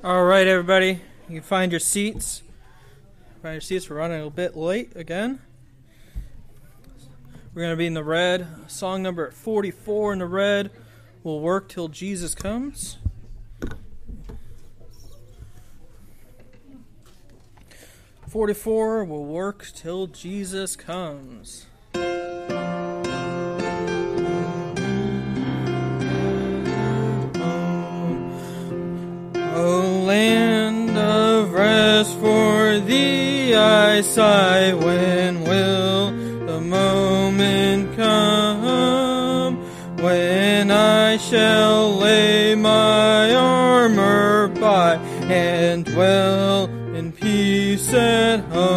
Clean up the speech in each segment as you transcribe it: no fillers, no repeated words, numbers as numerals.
All right, everybody. You can find your seats. We're running a little bit late again. We're going to be in the red. Song number 44 in the red. Will work till Jesus comes. "44 will work till Jesus comes." O land of rest, for thee I sigh. When will the moment come when I shall lay my armor by and dwell in peace at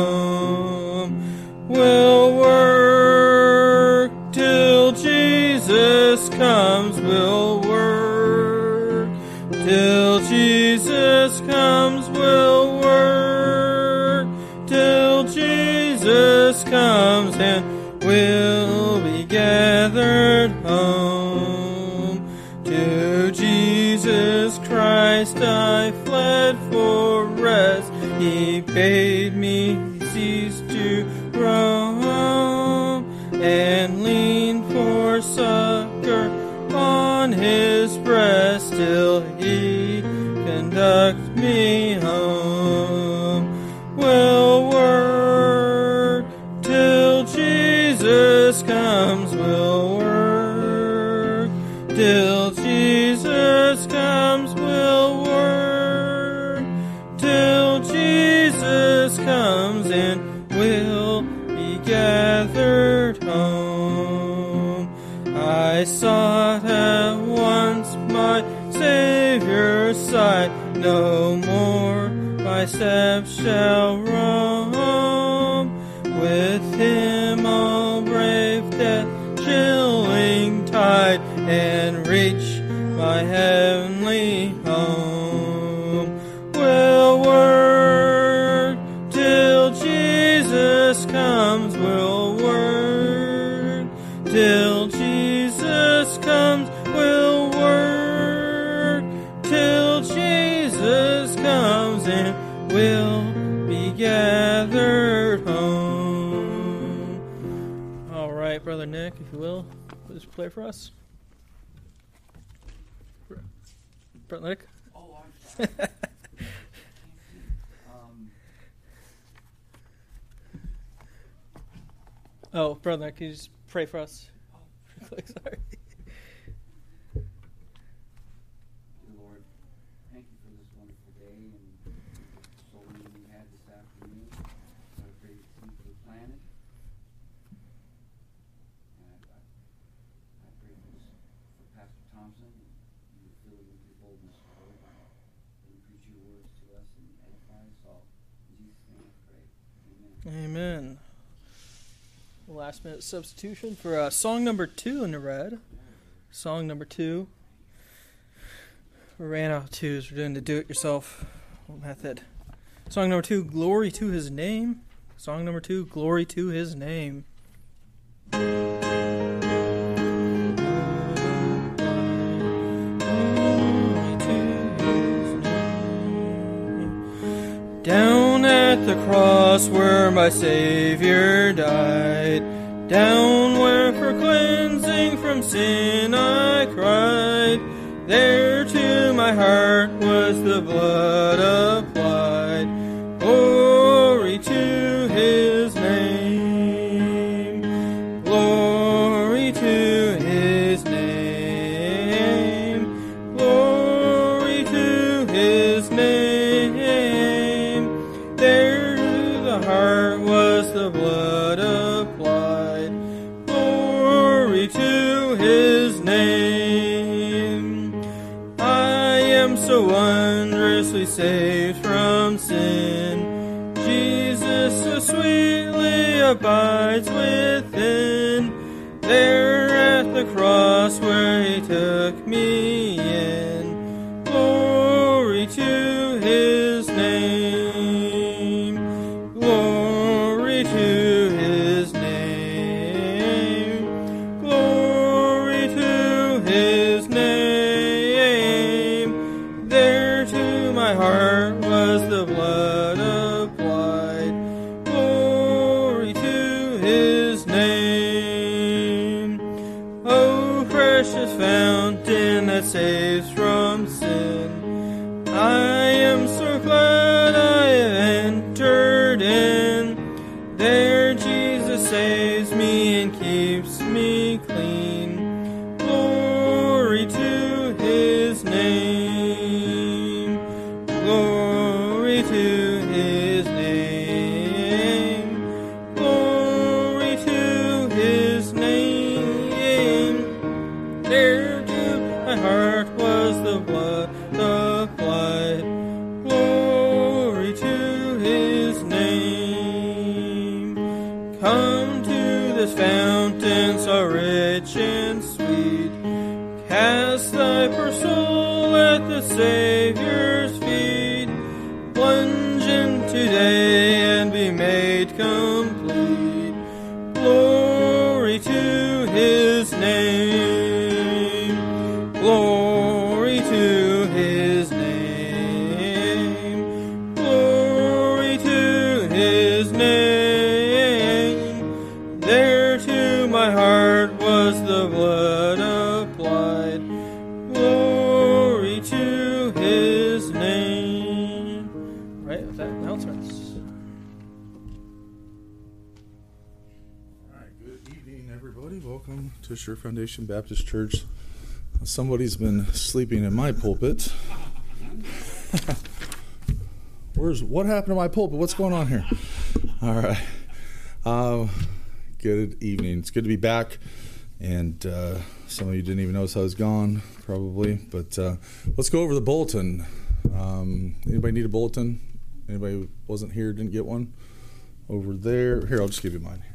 home? We'll work till Jesus comes. We'll work till Jesus comes. We'll work till Jesus comes, and we'll be gathered home. To Jesus Christ I fled for rest. He bade me cease to roam and lean for succor on his breast till he conduct me home. We'll work till Jesus comes. We'll work till Jesus comes. We'll work till Jesus comes, and we'll be gathered home. I sought at once my Savior's side. No more my steps shall roam. With him I'll brave death's chilling tide and reach my heavenly home. We'll work till Jesus comes. We'll work till Jesus comes. We'll work till Jesus comes, and we'll be gathered home. All right, Brother Nick, if you will, please play for us. Brother Nick? Oh, I'm sorry. Oh, Brother Nick, can you just pray for us? Sorry. Lord, thank you for this wonderful day and the soul meeting we had this afternoon. What a great seed for the planet. And I pray for Pastor Thompson. You fill him with your boldness, Lord, and preach your words to us and edify us all. In Jesus' name I pray. Amen. Amen. Last minute substitution for song number 2 in the red. Song number 2. We ran out of 2s. We're doing the do-it-yourself method. Song number 2, Glory to His Name. Song number 2, Glory to His Name. Down at the cross where my Savior died, down where for cleansing from sin I cried, there to my heart was the blood applied. Glory to His name. Glory to His name. Glory to His name. There to the heart was the blood applied. Glory to His name. I am so wondrously saved from sin. Jesus so sweetly abides within. There at the cross where He took me in. Glory to His name. Glory to His name. Glory to His name. There to my heart saves from sin. I am so glad I have entered in. There Jesus saves me and keeps me clean. Glory to his name. Glory to his name. Glory to his name. There to my heart was the blood applied. Glory to his name. Come to this fountain so rich and sweet. Cast thy poor soul at the Savior's feet. Plunge in today and be made complete. Glory to his name. Glory to his name. Glory to his name. There to my heart was the blood applied. Glory to his name. Right, with that, announcements. All right, good evening, everybody. Welcome to Sure Foundation Baptist Church. Somebody's been sleeping in my pulpit. What happened to my pulpit? What's going on here? All right. Good evening. It's good to be back. And some of you didn't even notice I was gone, probably. But let's go over the bulletin. Anybody need a bulletin? Anybody who wasn't here, didn't get one? Over there. Here, I'll just give you mine.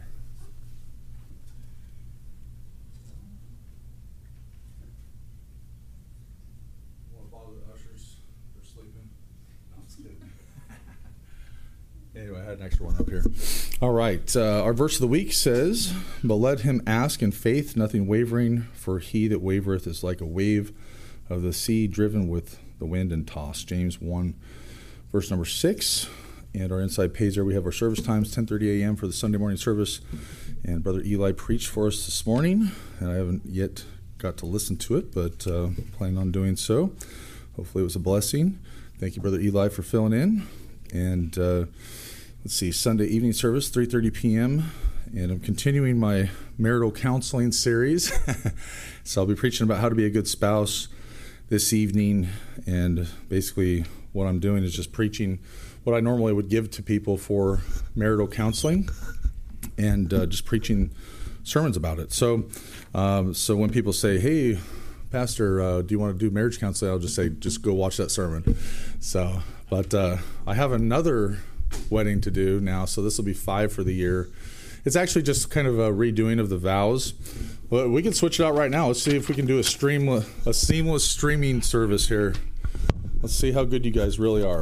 Want to bother the ushers? They're sleeping. No, I'm just kidding. Anyway, I had an extra one up here. All right. Our verse of the week says, "But let him ask in faith, nothing wavering, for he that wavereth is like a wave of the sea driven with the wind and tossed." James 1, verse number 6. And our inside page there, we have our service times, 10:30 a.m. for the Sunday morning service. And Brother Eli preached for us this morning. And I haven't yet got to listen to it, but planning on doing so. Hopefully it was a blessing. Thank you, Brother Eli, for filling in. And let's see, Sunday evening service, 3:30 p.m. And I'm continuing my marital counseling series. So I'll be preaching about how to be a good spouse this evening. And basically what I'm doing is just preaching what I normally would give to people for marital counseling and just preaching sermons about it. So when people say, "Hey, Pastor, do you want to do marriage counseling?" I'll just say, just go watch that sermon. So, but I have another wedding to do now, so this will be 5 for the year. It's actually just kind of a redoing of the vows. Well, we can switch it out right now. Let's see if we can do a seamless streaming service here. Let's see how good you guys really are.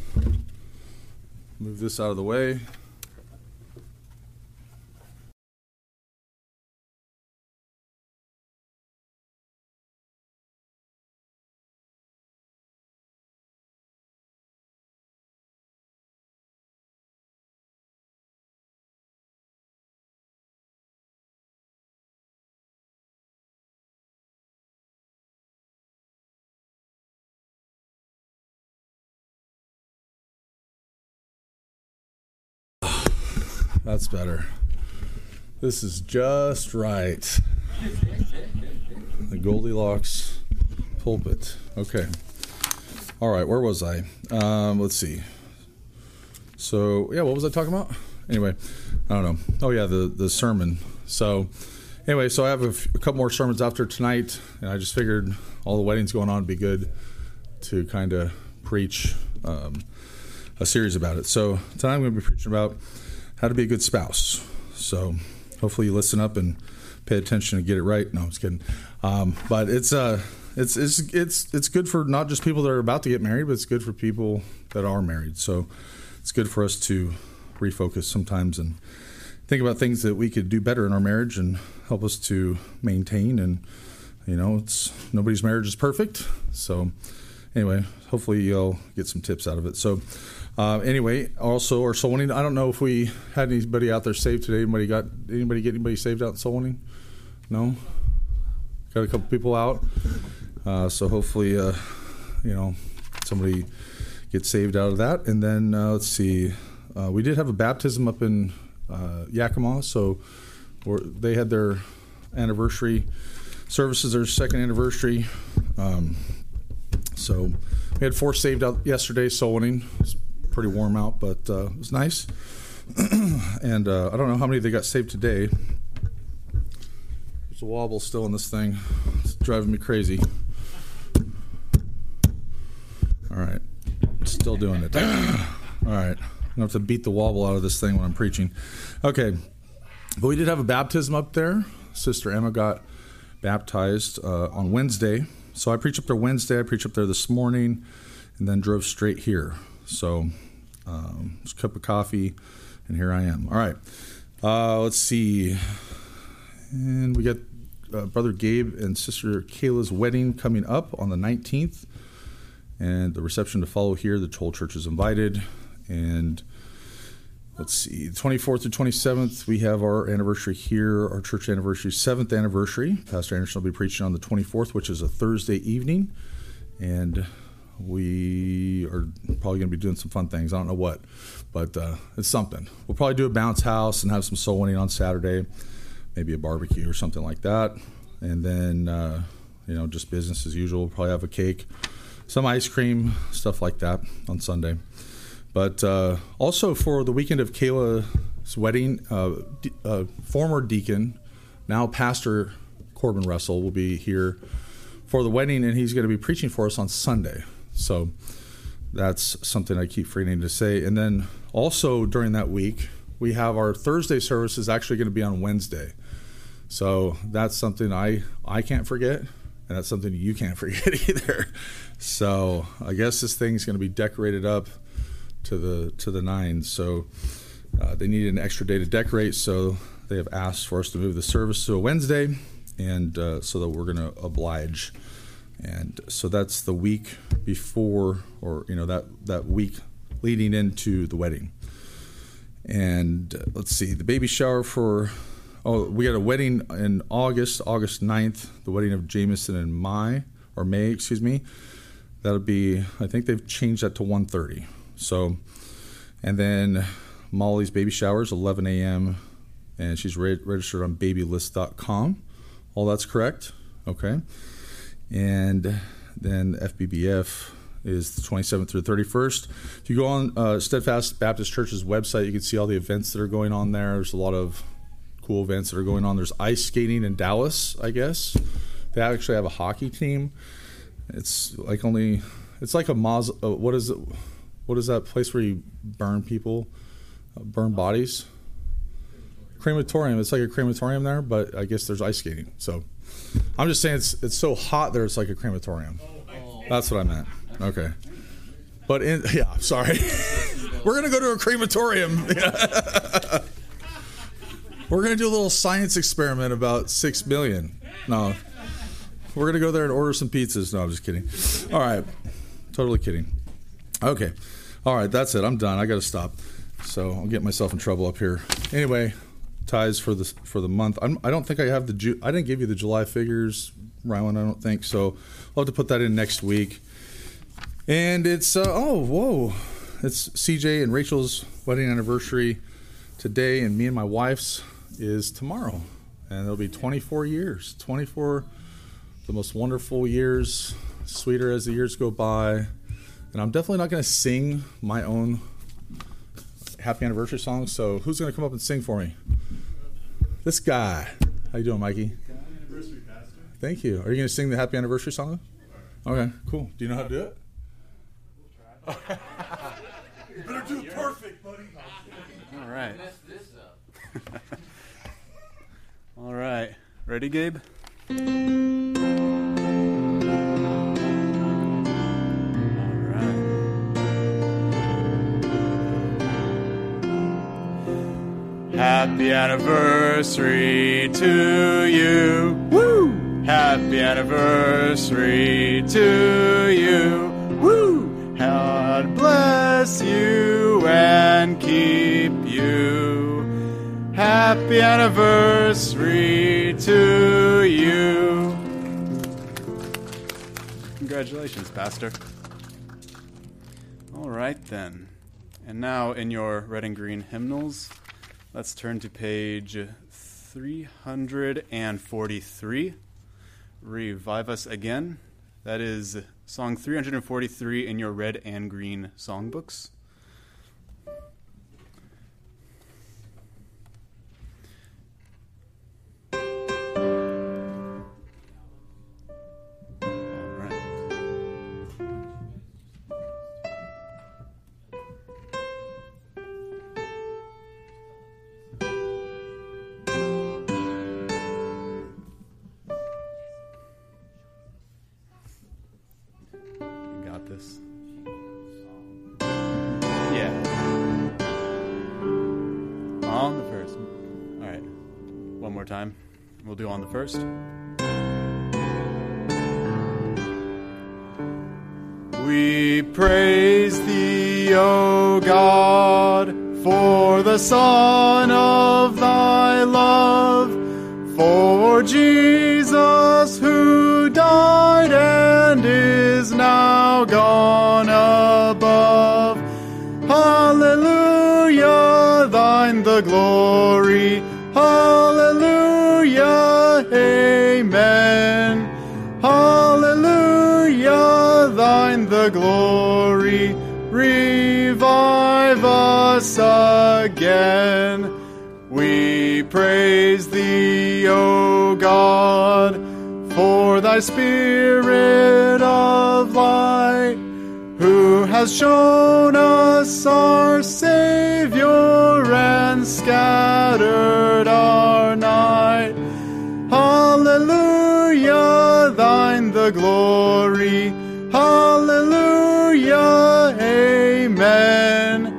Move this out of the way. That's better. This is just right. The Goldilocks pulpit. Okay. All right, where was I? Let's see. So, yeah, what was I talking about? Anyway, I don't know. Oh, yeah, the sermon. So, anyway, so I have a couple more sermons after tonight, and I just figured all the weddings going on would be good to kind of preach a series about it. So, tonight I'm going to be preaching about how to be a good spouse. So hopefully you listen up and pay attention and get it right. No, I'm just kidding. But it's good for not just people that are about to get married, but it's good for people that are married. So it's good for us to refocus sometimes and think about things that we could do better in our marriage and help us to maintain. And nobody's marriage is perfect. So anyway, hopefully you'll get some tips out of it. So anyway, also our soul winning. I don't know if we had anybody out there saved today. Anybody get anybody saved out in soul winning? No? Got a couple people out. So hopefully, somebody gets saved out of that. And then let's see, we did have a baptism up in Yakima, so they had their anniversary services, their second anniversary. So we had 4 saved out yesterday, soul winning. It's pretty warm out, but it was nice. And I don't know how many they got saved today. There's a wobble still in this thing. It's driving me crazy. All right. Still doing it. All right. I'm going to have to beat the wobble out of this thing when I'm preaching. Okay. But we did have a baptism up there. Sister Emma got baptized on Wednesday. So I preached up there Wednesday. I preached up there this morning and then drove straight here. So just a cup of coffee, and here I am. All right. Let's see. And we got Brother Gabe and Sister Kayla's wedding coming up on the 19th. And the reception to follow here. The whole church is invited. And let's see, the 24th to 27th, we have our anniversary here, our church anniversary, 7th anniversary. Pastor Anderson will be preaching on the 24th, which is a Thursday evening. And we are probably going to be doing some fun things. I don't know what, but it's something. We'll probably do a bounce house and have some soul winning on Saturday, maybe a barbecue or something like that. And then, just business as usual. We'll probably have a cake, some ice cream, stuff like that on Sunday. But also for the weekend of Kayla's wedding, former deacon, now Pastor Corbin Russell will be here for the wedding, and he's going to be preaching for us on Sunday. So that's something I keep forgetting to say. And then also during that week, we have our Thursday service is actually going to be on Wednesday. So that's something I can't forget, and that's something you can't forget either. So I guess this thing's going to be decorated up to the nines. So they needed an extra day to decorate, so they have asked for us to move the service to a Wednesday, and so that we're going to oblige. And so that's the week before, or that week leading into the wedding. And let's see, the baby shower we got a wedding in August 9th, the wedding of Jameson and May. That'll be, I think they've changed that to 1:30. So, and then Molly's baby shower is 11 a.m. and she's registered on babylist.com. All that's correct. Okay. And then FBBF is the 27th through the 31st. If you go on Steadfast Baptist Church's website, you can see all the events that are going on there. There's a lot of cool events that are going on. There's ice skating in Dallas, I guess. They actually have a hockey team. It's like what is it? What is that place where you burn people, burn bodies? Crematorium. It's like a crematorium there, but I guess there's ice skating. So I'm just saying it's so hot there, it's like a crematorium. That's what I meant. Okay. But sorry. We're going to go to a crematorium. We're going to do a little science experiment about 6 million. No. We're going to go there and order some pizzas. No, I'm just kidding. All right. Totally kidding. Okay. All right. That's it. I'm done. I got to stop. So I'll get myself in trouble up here. Anyway, tithes for the month. I don't think I have I didn't give you the July figures, Rylan, I don't think. So I'll have to put that in next week. And it's, it's CJ and Rachel's wedding anniversary today, and me and my wife's is tomorrow. And it'll be 24 years. 24, the most wonderful years, sweeter as the years go by. And I'm definitely not going to sing my own happy anniversary song, so who's going to come up and sing for me? This guy. How you doing, Mikey? Happy anniversary, Pastor. Thank you. Are you going to sing the happy anniversary song? Okay, cool. Do you know how to do it? We'll try. You better do it perfect, buddy. All right. Mess this up. All right. Ready, Gabe? Happy anniversary to you. Woo! Happy anniversary to you. Woo! God bless you and keep you. Happy anniversary to you. Congratulations, Pastor. All right, then. And now, in your red and green hymnals, let's turn to page 343. Revive Us Again. That is song 343 in your red and green songbooks. This. Yeah. On the first. All right. One more time. We'll do on the first. We praise thee, O God, for the Son of thy love, for Jesus who died and is now gone above. Hallelujah, thine the glory. Hallelujah, amen. Hallelujah, thine the glory. Revive us again. We praise thee, O God, for thy Spirit of light, who has shown us our Savior and scattered our night. Hallelujah, thine the glory. Hallelujah, amen.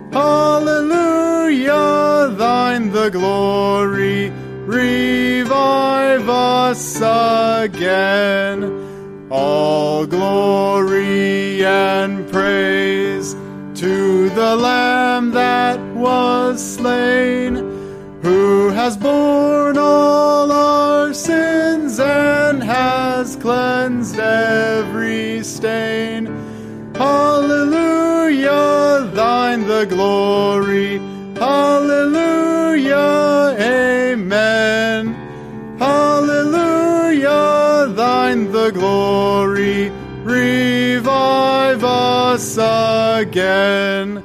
Hallelujah, thine the glory. Revive us again. All glory and praise to the Lamb that was slain, who has borne all our sins and has cleansed every stain. Hallelujah, thine the glory. Hallelujah, amen. Hallelujah, thine the glory. Revive us again.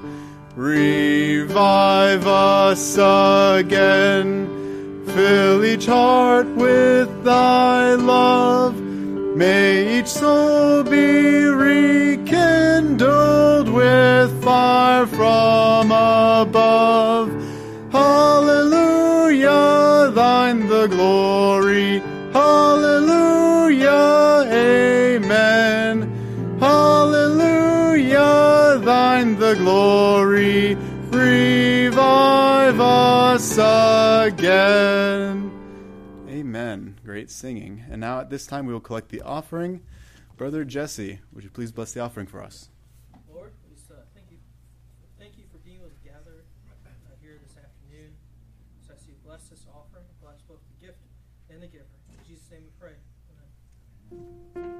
Revive us again. Fill each heart with thy love. May each soul be rekindled with fire from above. Hallelujah, thine the glory. Hallelujah, amen. Hallelujah, thine the glory. Revive us again. Amen. Great singing. And now at this time we will collect the offering. Brother Jesse, would you please bless the offering for us? Lord, we just, thank you for being able to gather here this afternoon. So I see you bless this offering, bless both the gift and the giver. In Jesus' name we pray. Amen.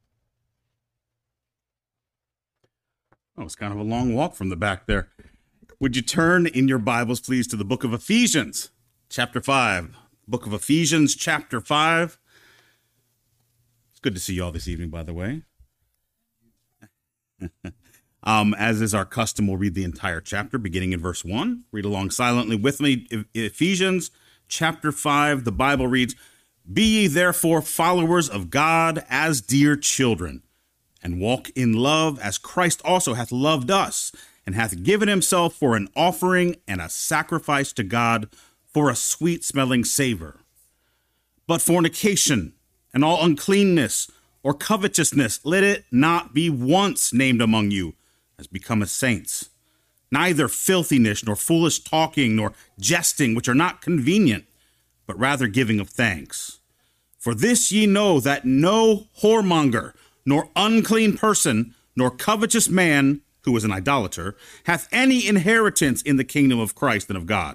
Oh, it's kind of a long walk from the back there. Would you turn in your Bibles, please, to the book of Ephesians, chapter 5. Book of Ephesians, chapter 5. It's good to see you all this evening, by the way. As is our custom, we'll read the entire chapter, beginning in verse 1. Read along silently with me. Ephesians, chapter 5, the Bible reads, "Be ye therefore followers of God as dear children, and walk in love as Christ also hath loved us, and hath given himself for an offering and a sacrifice to God for a sweet-smelling savor. But fornication and all uncleanness or covetousness, let it not be once named among you, as becometh saints. Neither filthiness, nor foolish talking, nor jesting, which are not convenient, but rather giving of thanks. For this ye know, that no whoremonger, nor unclean person, nor covetous man, who is an idolater, hath any inheritance in the kingdom of Christ and of God.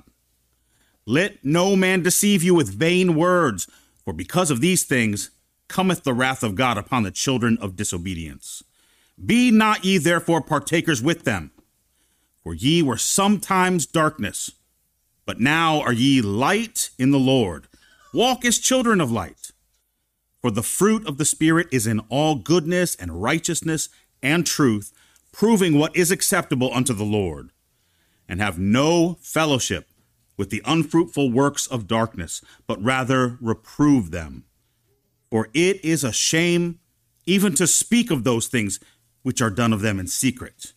Let no man deceive you with vain words, for because of these things cometh the wrath of God upon the children of disobedience. Be not ye therefore partakers with them, for ye were sometimes darkness, but now are ye light in the Lord. Walk as children of light. For the fruit of the Spirit is in all goodness and righteousness and truth, proving what is acceptable unto the Lord. And have no fellowship with the unfruitful works of darkness, but rather reprove them. For it is a shame even to speak of those things which are done of them in secret.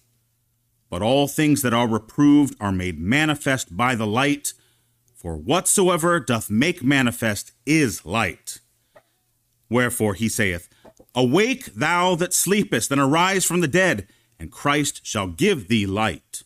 But all things that are reproved are made manifest by the light, for whatsoever doth make manifest is light. Wherefore he saith, Awake thou that sleepest, and arise from the dead, and Christ shall give thee light.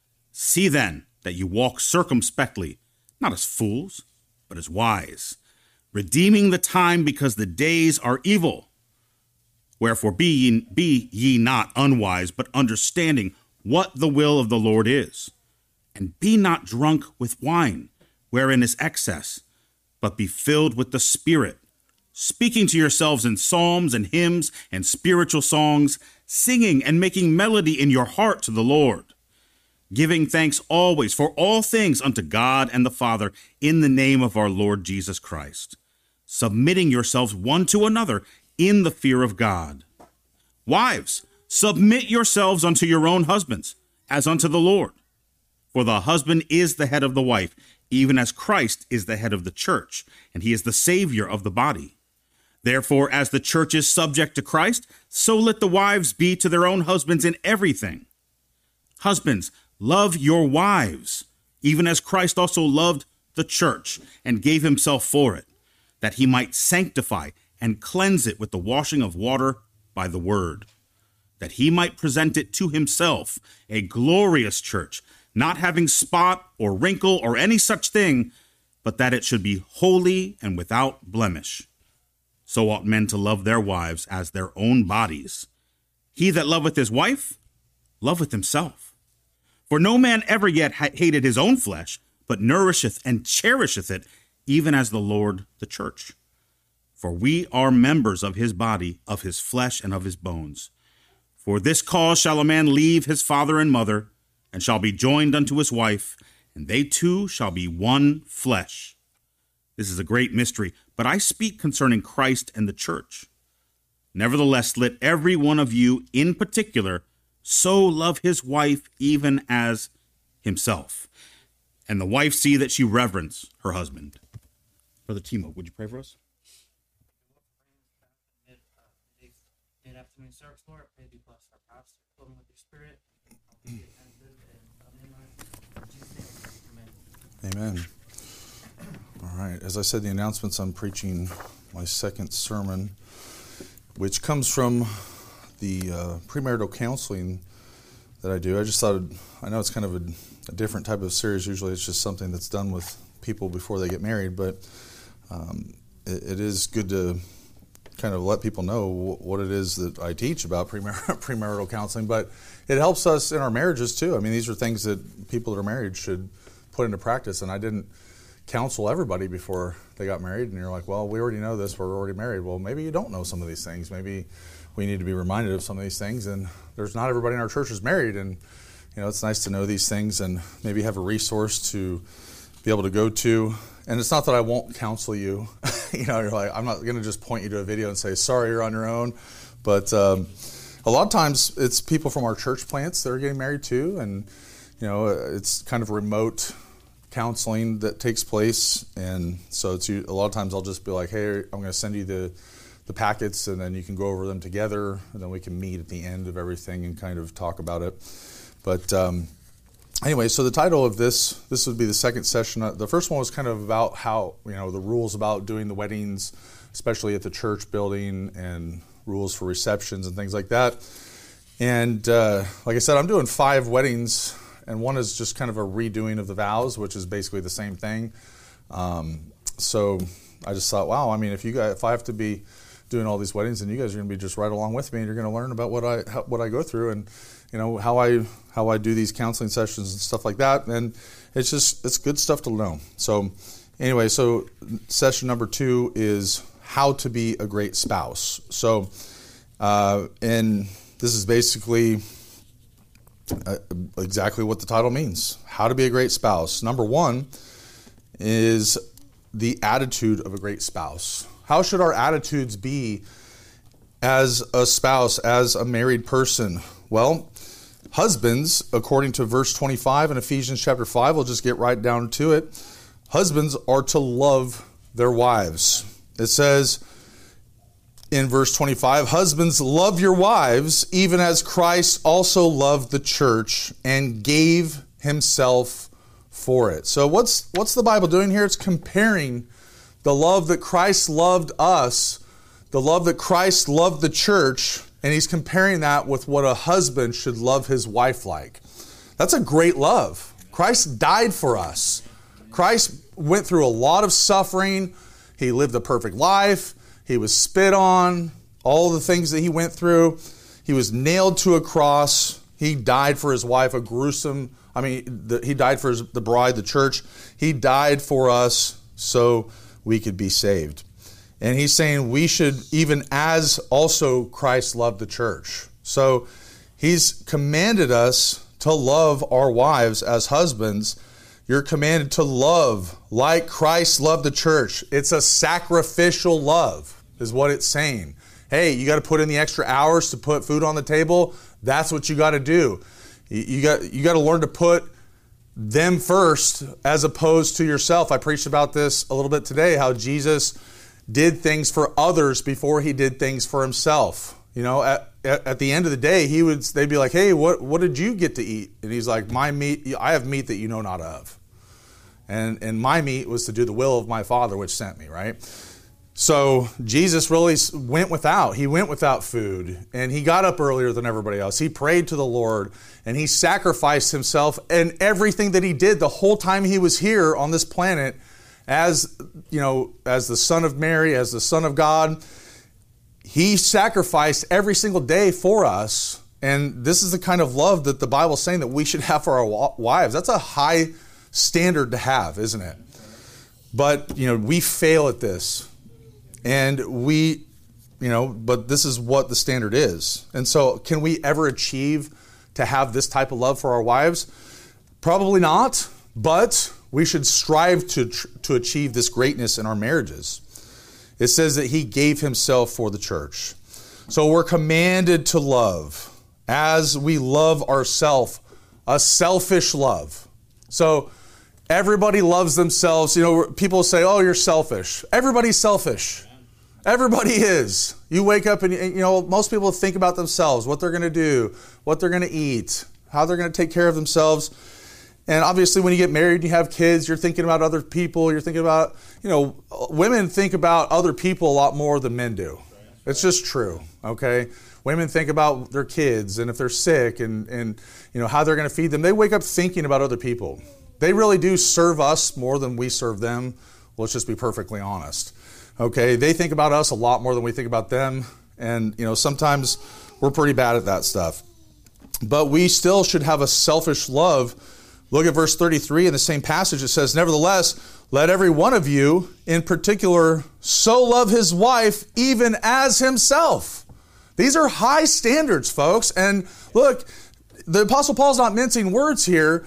See then that you walk circumspectly, not as fools, but as wise, redeeming the time, because the days are evil. Wherefore be ye not unwise, but understanding what the will of the Lord is. And be not drunk with wine, wherein is excess, but be filled with the Spirit, speaking to yourselves in psalms and hymns and spiritual songs, singing and making melody in your heart to the Lord, giving thanks always for all things unto God and the Father in the name of our Lord Jesus Christ, submitting yourselves one to another in the fear of God. Wives, submit yourselves unto your own husbands, as unto the Lord. For the husband is the head of the wife, even as Christ is the head of the church, and he is the Savior of the body. Therefore, as the church is subject to Christ, so let the wives be to their own husbands in everything. Husbands, love your wives, even as Christ also loved the church and gave himself for it, that he might sanctify and cleanse it with the washing of water by the word, that he might present it to himself a glorious church, not having spot or wrinkle or any such thing, but that it should be holy and without blemish. So ought men to love their wives as their own bodies. He that loveth his wife loveth himself. For no man ever yet hated his own flesh, but nourisheth and cherisheth it, even as the Lord the church. For we are members of his body, of his flesh, and of his bones. For this cause shall a man leave his father and mother, and shall be joined unto his wife, and they two shall be one flesh. This is a great mystery, but I speak concerning Christ and the church. Nevertheless, let every one of you in particular so love his wife even as himself, and the wife see that she reverence her husband. Brother Timo, would you pray for us? Afternoon service, Lord, I pray that you bless our pastor, fill him with your spirit, be attentive and Jesus' name, amen. Amen. All right. As I said in the announcements, I'm preaching my second sermon, which comes from the premarital counseling that I do. I just thought, I know it's kind of a different type of series. Usually it's just something that's done with people before they get married, but it is good to kind of let people know what it is that I teach about premarital counseling, but it helps us in our marriages too. I mean, these are things that people that are married should put into practice, and I didn't counsel everybody before they got married, and you're like, well, we already know this, we're already married. Well, maybe you don't know some of these things. Maybe we need to be reminded of some of these things, and there's not everybody in our church is married, and it's nice to know these things and maybe have a resource to be able to go to. And it's not that I won't counsel you. You're like, I'm not going to just point you to a video and say, sorry, you're on your own. But a lot of times it's people from our church plants that are getting married too. And, it's kind of remote counseling that takes place. And so a lot of times I'll just be like, hey, I'm going to send you the packets, and then you can go over them together, and then we can meet at the end of everything and kind of talk about it. But anyway, so the title of this would be the second session. The first one was kind of about how, the rules about doing the weddings, especially at the church building, and rules for receptions and things like that. And like I said, I'm doing 5 weddings, and one is just kind of a redoing of the vows, which is basically the same thing. So I just thought, wow, I mean, if I have to be doing all these weddings, and you guys are going to be just right along with me, and you're going to learn about what I go through, and how I do these counseling sessions and stuff like that. And it's good stuff to know. So anyway, so session number 2 is how to be a great spouse. So and this is basically exactly what the title means. How to be a great spouse. Number 1 is the attitude of a great spouse. How should our attitudes be as a spouse, as a married person? Well, husbands, according to verse 25 in Ephesians chapter 5, we'll just get right down to it. Husbands are to love their wives. It says in verse 25, husbands, love your wives, even as Christ also loved the church and gave himself for it. So what's the Bible doing here? It's comparing the love that Christ loved us, the love that Christ loved the church, and he's comparing that with what a husband should love his wife like. That's a great love. Christ died for us. Christ went through a lot of suffering. He lived a perfect life. He was spit on, all the things that he went through. He was nailed to a cross. He died for his wife, he died for the bride, the church. He died for us so we could be saved. And he's saying we should, even as also Christ loved the church. So he's commanded us to love our wives as husbands. You're commanded to love like Christ loved the church. It's a sacrificial love, is what it's saying. Hey, you got to put in the extra hours to put food on the table. That's what you got to do. You got to learn to put them first as opposed to yourself. I preached about this a little bit today, how Jesus did things for others before he did things for himself. At the end of the day, they'd be like, hey, what did you get to eat? And he's like, my meat, I have meat that you know not of. And my meat was to do the will of my Father which sent me, right? So Jesus really went without food, and he got up earlier than everybody else. He prayed to the Lord, and he sacrificed himself, and everything that he did the whole time he was here on this planet, as the Son of Mary, as the Son of God, he sacrificed every single day for us. And this is the kind of love that the Bible's saying that we should have for our wives. That's a high standard to have, isn't it? But, we fail at this. And but this is what the standard is. And so can we ever achieve to have this type of love for our wives? Probably not, but we should strive to achieve this greatness in our marriages. It says that he gave himself for the church. So we're commanded to love as we love ourselves, a selfish love. So everybody loves themselves. People say, oh, you're selfish. Everybody's selfish. Everybody is. You wake up and, most people think about themselves, what they're going to do, what they're going to eat, how they're going to take care of themselves. And obviously when you get married and you have kids, you're thinking about other people. You're thinking about, women think about other people a lot more than men do. It's just true, okay? Women think about their kids and if they're sick and how they're going to feed them. They wake up thinking about other people. They really do serve us more than we serve them. Let's just be perfectly honest. Okay, they think about us a lot more than we think about them. And, sometimes we're pretty bad at that stuff. But we still should have a selfish love. Look at verse 33 in the same passage. It says, nevertheless, let every one of you in particular so love his wife even as himself. These are high standards, folks. And look, the Apostle Paul's not mincing words here.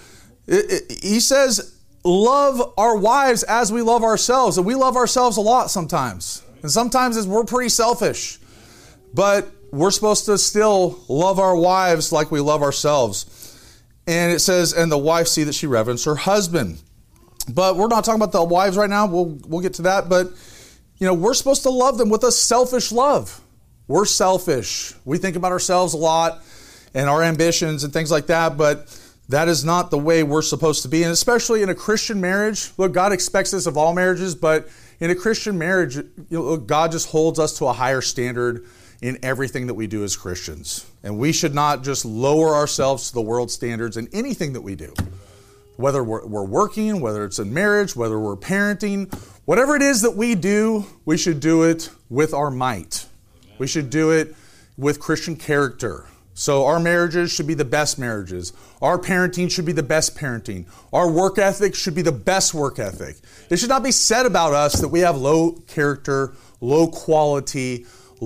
He says, love our wives as we love ourselves. And we love ourselves a lot sometimes. And sometimes we're pretty selfish. But we're supposed to still love our wives like we love ourselves. And it says, and the wife see that she reverence her husband. But we're not talking about the wives right now. We'll get to that. But, we're supposed to love them with a selfish love. We're selfish. We think about ourselves a lot and our ambitions and things like that. But that is not the way we're supposed to be. And especially in a Christian marriage, look, God expects this of all marriages. But in a Christian marriage, God just holds us to a higher standard in everything that we do as Christians. And we should not just lower ourselves to the world standards in anything that we do. Whether we're working, whether it's in marriage, whether we're parenting, whatever it is that we do, we should do it with our might. We should do it with Christian character. So our marriages should be the best marriages. Our parenting should be the best parenting. Our work ethic should be the best work ethic. It should not be said about us that we have low character, low quality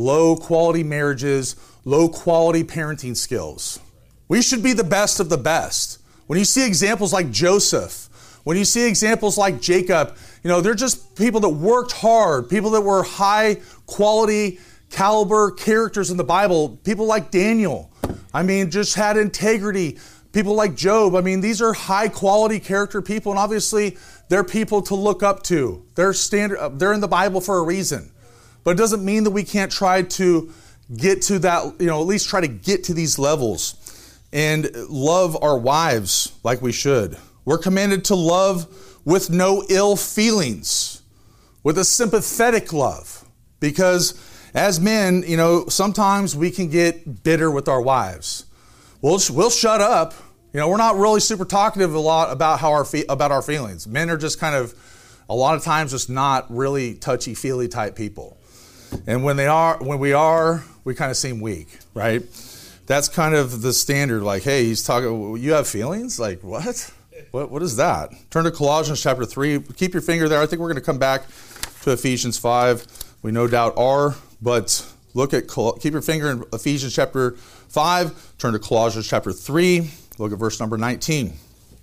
marriages, low quality parenting skills. We should be the best of the best. When you see examples like Joseph, when you see examples like Jacob, they're just people that worked hard, people that were high quality caliber characters in the Bible, people like Daniel, just had integrity, people like Job. These are high quality character people, and obviously they're people to look up to. They're in the Bible for a reason. But it doesn't mean that we can't try to get to that, at least try to get to these levels and love our wives like we should. We're commanded to love with no ill feelings, with a sympathetic love. Because as men, sometimes we can get bitter with our wives. We'll shut up. We're not really super talkative a lot about about our feelings. Men are just kind of, a lot of times, just not really touchy-feely type people. And when we are, we kind of seem weak, right? That's kind of the standard. Like, hey, he's talking, you have feelings? Like, what? What is that? Turn to Colossians chapter 3. Keep your finger there. I think we're going to come back to Ephesians 5. We no doubt are, but keep your finger in Ephesians chapter 5. Turn to Colossians chapter 3. Look at verse number 19.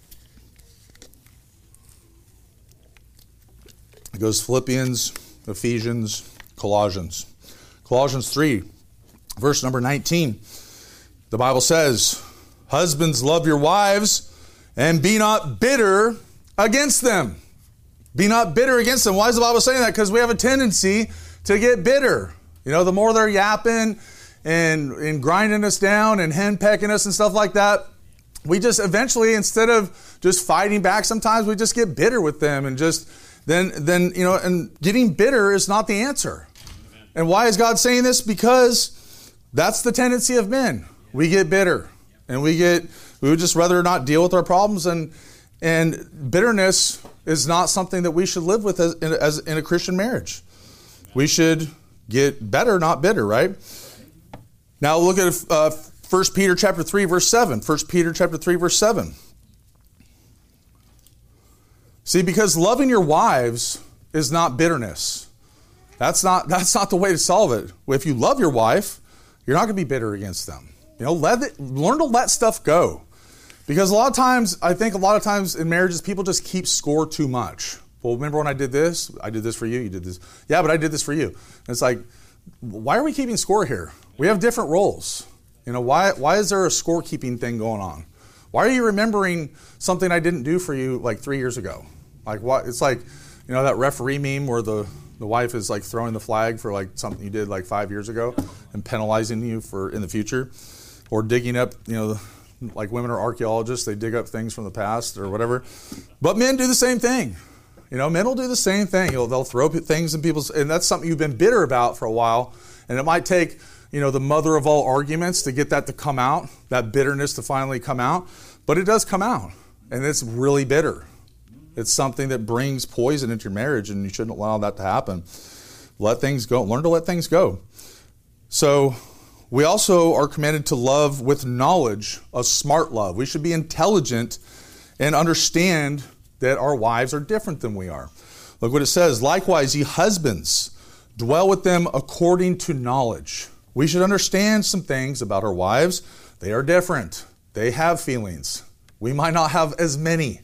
It goes Philippians, Ephesians, Colossians. Colossians 3, verse number 19. The Bible says, husbands, love your wives and be not bitter against them. Be not bitter against them. Why is the Bible saying that? Because we have a tendency to get bitter. The more they're yapping and grinding us down and henpecking us and stuff like that, we just eventually, instead of just fighting back, sometimes we just get bitter with them and just then and getting bitter is not the answer. And why is God saying this? Because that's the tendency of men. We get bitter, and we would just rather not deal with our problems, and bitterness is not something that we should live with as in a Christian marriage. We should get better, not bitter, right? Now look at 1 Peter chapter 3, verse 7. 1 Peter chapter 3, verse 7. See, because loving your wives is not bitterness. That's not the way to solve it. If you love your wife, you're not going to be bitter against them. Learn to let stuff go. Because I think a lot of times in marriages, people just keep score too much. Well, remember when I did this? I did this for you. You did this. Yeah, but I did this for you. And it's like, why are we keeping score here? We have different roles. Why is there a scorekeeping thing going on? Why are you remembering something I didn't do for you like 3 years ago? Like what? It's like, that referee meme where the wife is like throwing the flag for like something you did like 5 years ago and penalizing you for in the future, or digging up, like women are archaeologists, they dig up things from the past or whatever. But men do the same thing. Men will do the same thing. They'll throw things in people's, and that's something you've been bitter about for a while. And it might take, the mother of all arguments to get that to come out, that bitterness to finally come out. But it does come out, and it's really bitter. It's something that brings poison into your marriage, and you shouldn't allow that to happen. Let things go. Learn to let things go. So we also are commanded to love with knowledge, a smart love. We should be intelligent and understand that our wives are different than we are. Look what it says. Likewise, ye husbands, dwell with them according to knowledge. We should understand some things about our wives. They are different. They have feelings. We might not have as many,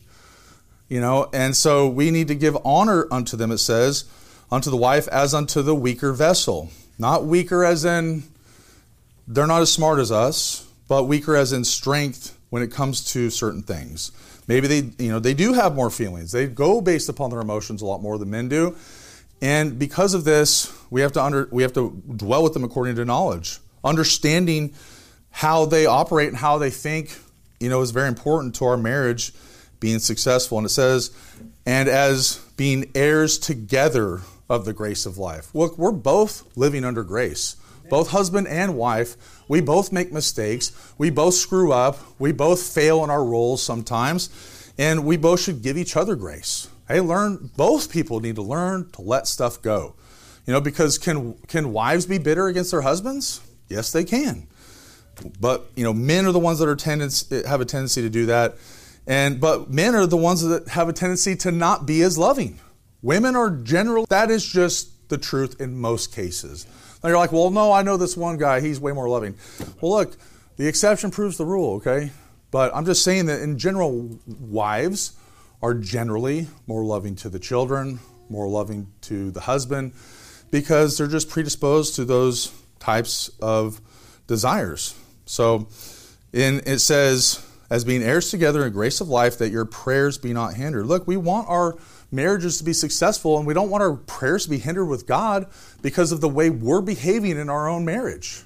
and so we need to give honor unto them, it says, unto the wife as unto the weaker vessel. Not weaker as in they're not as smart as us, but weaker as in strength when it comes to certain things. Maybe they do have more feelings. They go based upon their emotions a lot more than men do. And because of this, we have to dwell with them according to knowledge. Understanding how they operate and how they think, is very important to our marriage being successful. And it says, and as being heirs together of the grace of life. Look, we're both living under grace. Both husband and wife, we both make mistakes. We both screw up. We both fail in our roles sometimes. And we both should give each other grace. Hey, both people need to learn to let stuff go. Because can wives be bitter against their husbands? Yes, they can. But, men are the ones that have a tendency to do that. But men are the ones that have a tendency to not be as loving. Women are that is just the truth in most cases. Now you're like, well, no, I know this one guy, he's way more loving. Well, look, the exception proves the rule, okay? But I'm just saying that in general, wives are generally more loving to the children, more loving to the husband, because they're just predisposed to those types of desires. So it says, as being heirs together in grace of life, that your prayers be not hindered. Look, we want our marriages to be successful, and we don't want our prayers to be hindered with God because of the way we're behaving in our own marriage.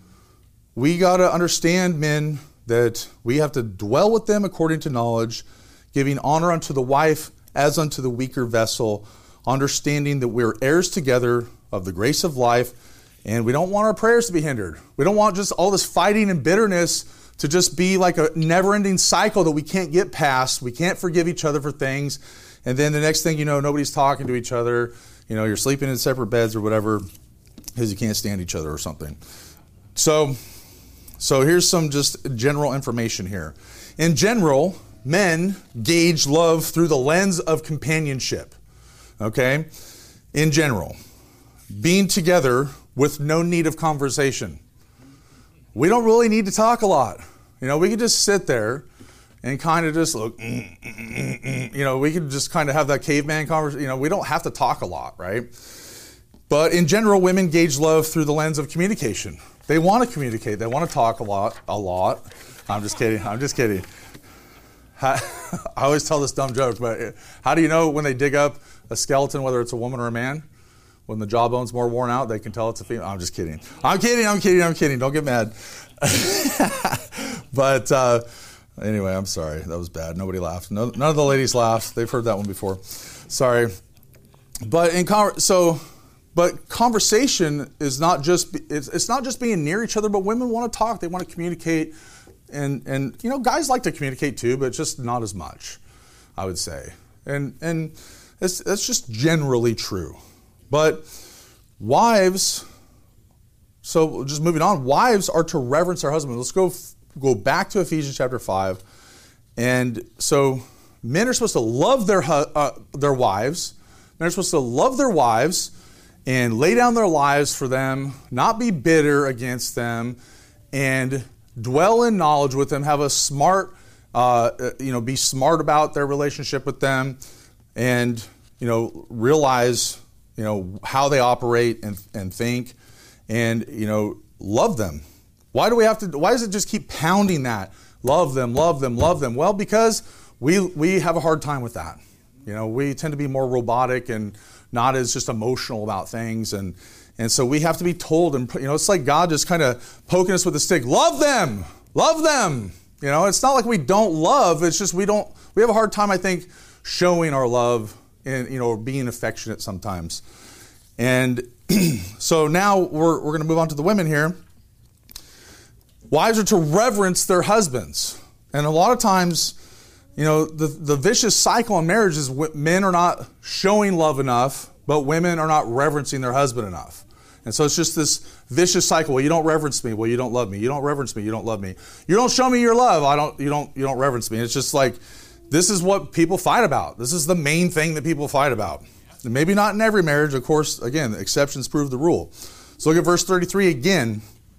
We got to understand, men, that we have to dwell with them according to knowledge, giving honor unto the wife as unto the weaker vessel, understanding that we're heirs together of the grace of life, and we don't want our prayers to be hindered. We don't want just all this fighting and bitterness to just be like a never-ending cycle that we can't get past. We can't forgive each other for things. And then the next thing you know, nobody's talking to each other. You're sleeping in separate beds or whatever because you can't stand each other or something. So here's some just general information here. In general, men gauge love through the lens of companionship. Okay? In general, being together with no need of conversation. We don't really need to talk a lot. We could just sit there and kind of just look, we could just kind of have that caveman conversation. We don't have to talk a lot, right? But in general, women gauge love through the lens of communication. They want to communicate. They want to talk a lot. I'm just kidding. I always tell this dumb joke, but how do you know when they dig up a skeleton, whether it's a woman or a man? When the jawbone's more worn out, they can tell it's a female. I'm just kidding. I'm kidding. Don't get mad. But anyway, I'm sorry. That was bad. Nobody laughed. None of the ladies laughed. They've heard that one before. Sorry. But conversation is not just it's not just being near each other, but women want to talk. They want to communicate, and guys like to communicate too, but just not as much, I would say. And that's just generally true. But wives, so just moving on, wives are to reverence their husband. Let's go back to Ephesians chapter 5. And so men are supposed to love their wives. Men are supposed to love their wives and lay down their lives for them, not be bitter against them, and dwell in knowledge with them, have a smart, be smart about their relationship with them, and, realize, how they operate and think, and, love them. Why does it just keep pounding that? Love them, love them, love them. Well, because we have a hard time with that. We tend to be more robotic and not as just emotional about things. And so we have to be told, and it's like God just kind of poking us with a stick. Love them, love them. It's not like we don't love. It's just we have a hard time, I think, showing our love and, being affectionate sometimes. And so now we're going to move on to the women here. Wives are to reverence their husbands. And a lot of times, the vicious cycle in marriage is men are not showing love enough, but women are not reverencing their husband enough. And so it's just this vicious cycle. Well, you don't reverence me. Well, you don't love me. You don't reverence me. You don't love me. You don't show me your love. You don't reverence me. It's just like, this is what people fight about. This is the main thing that people fight about. And maybe not in every marriage. Of course, again, exceptions prove the rule. So look at verse 33 again.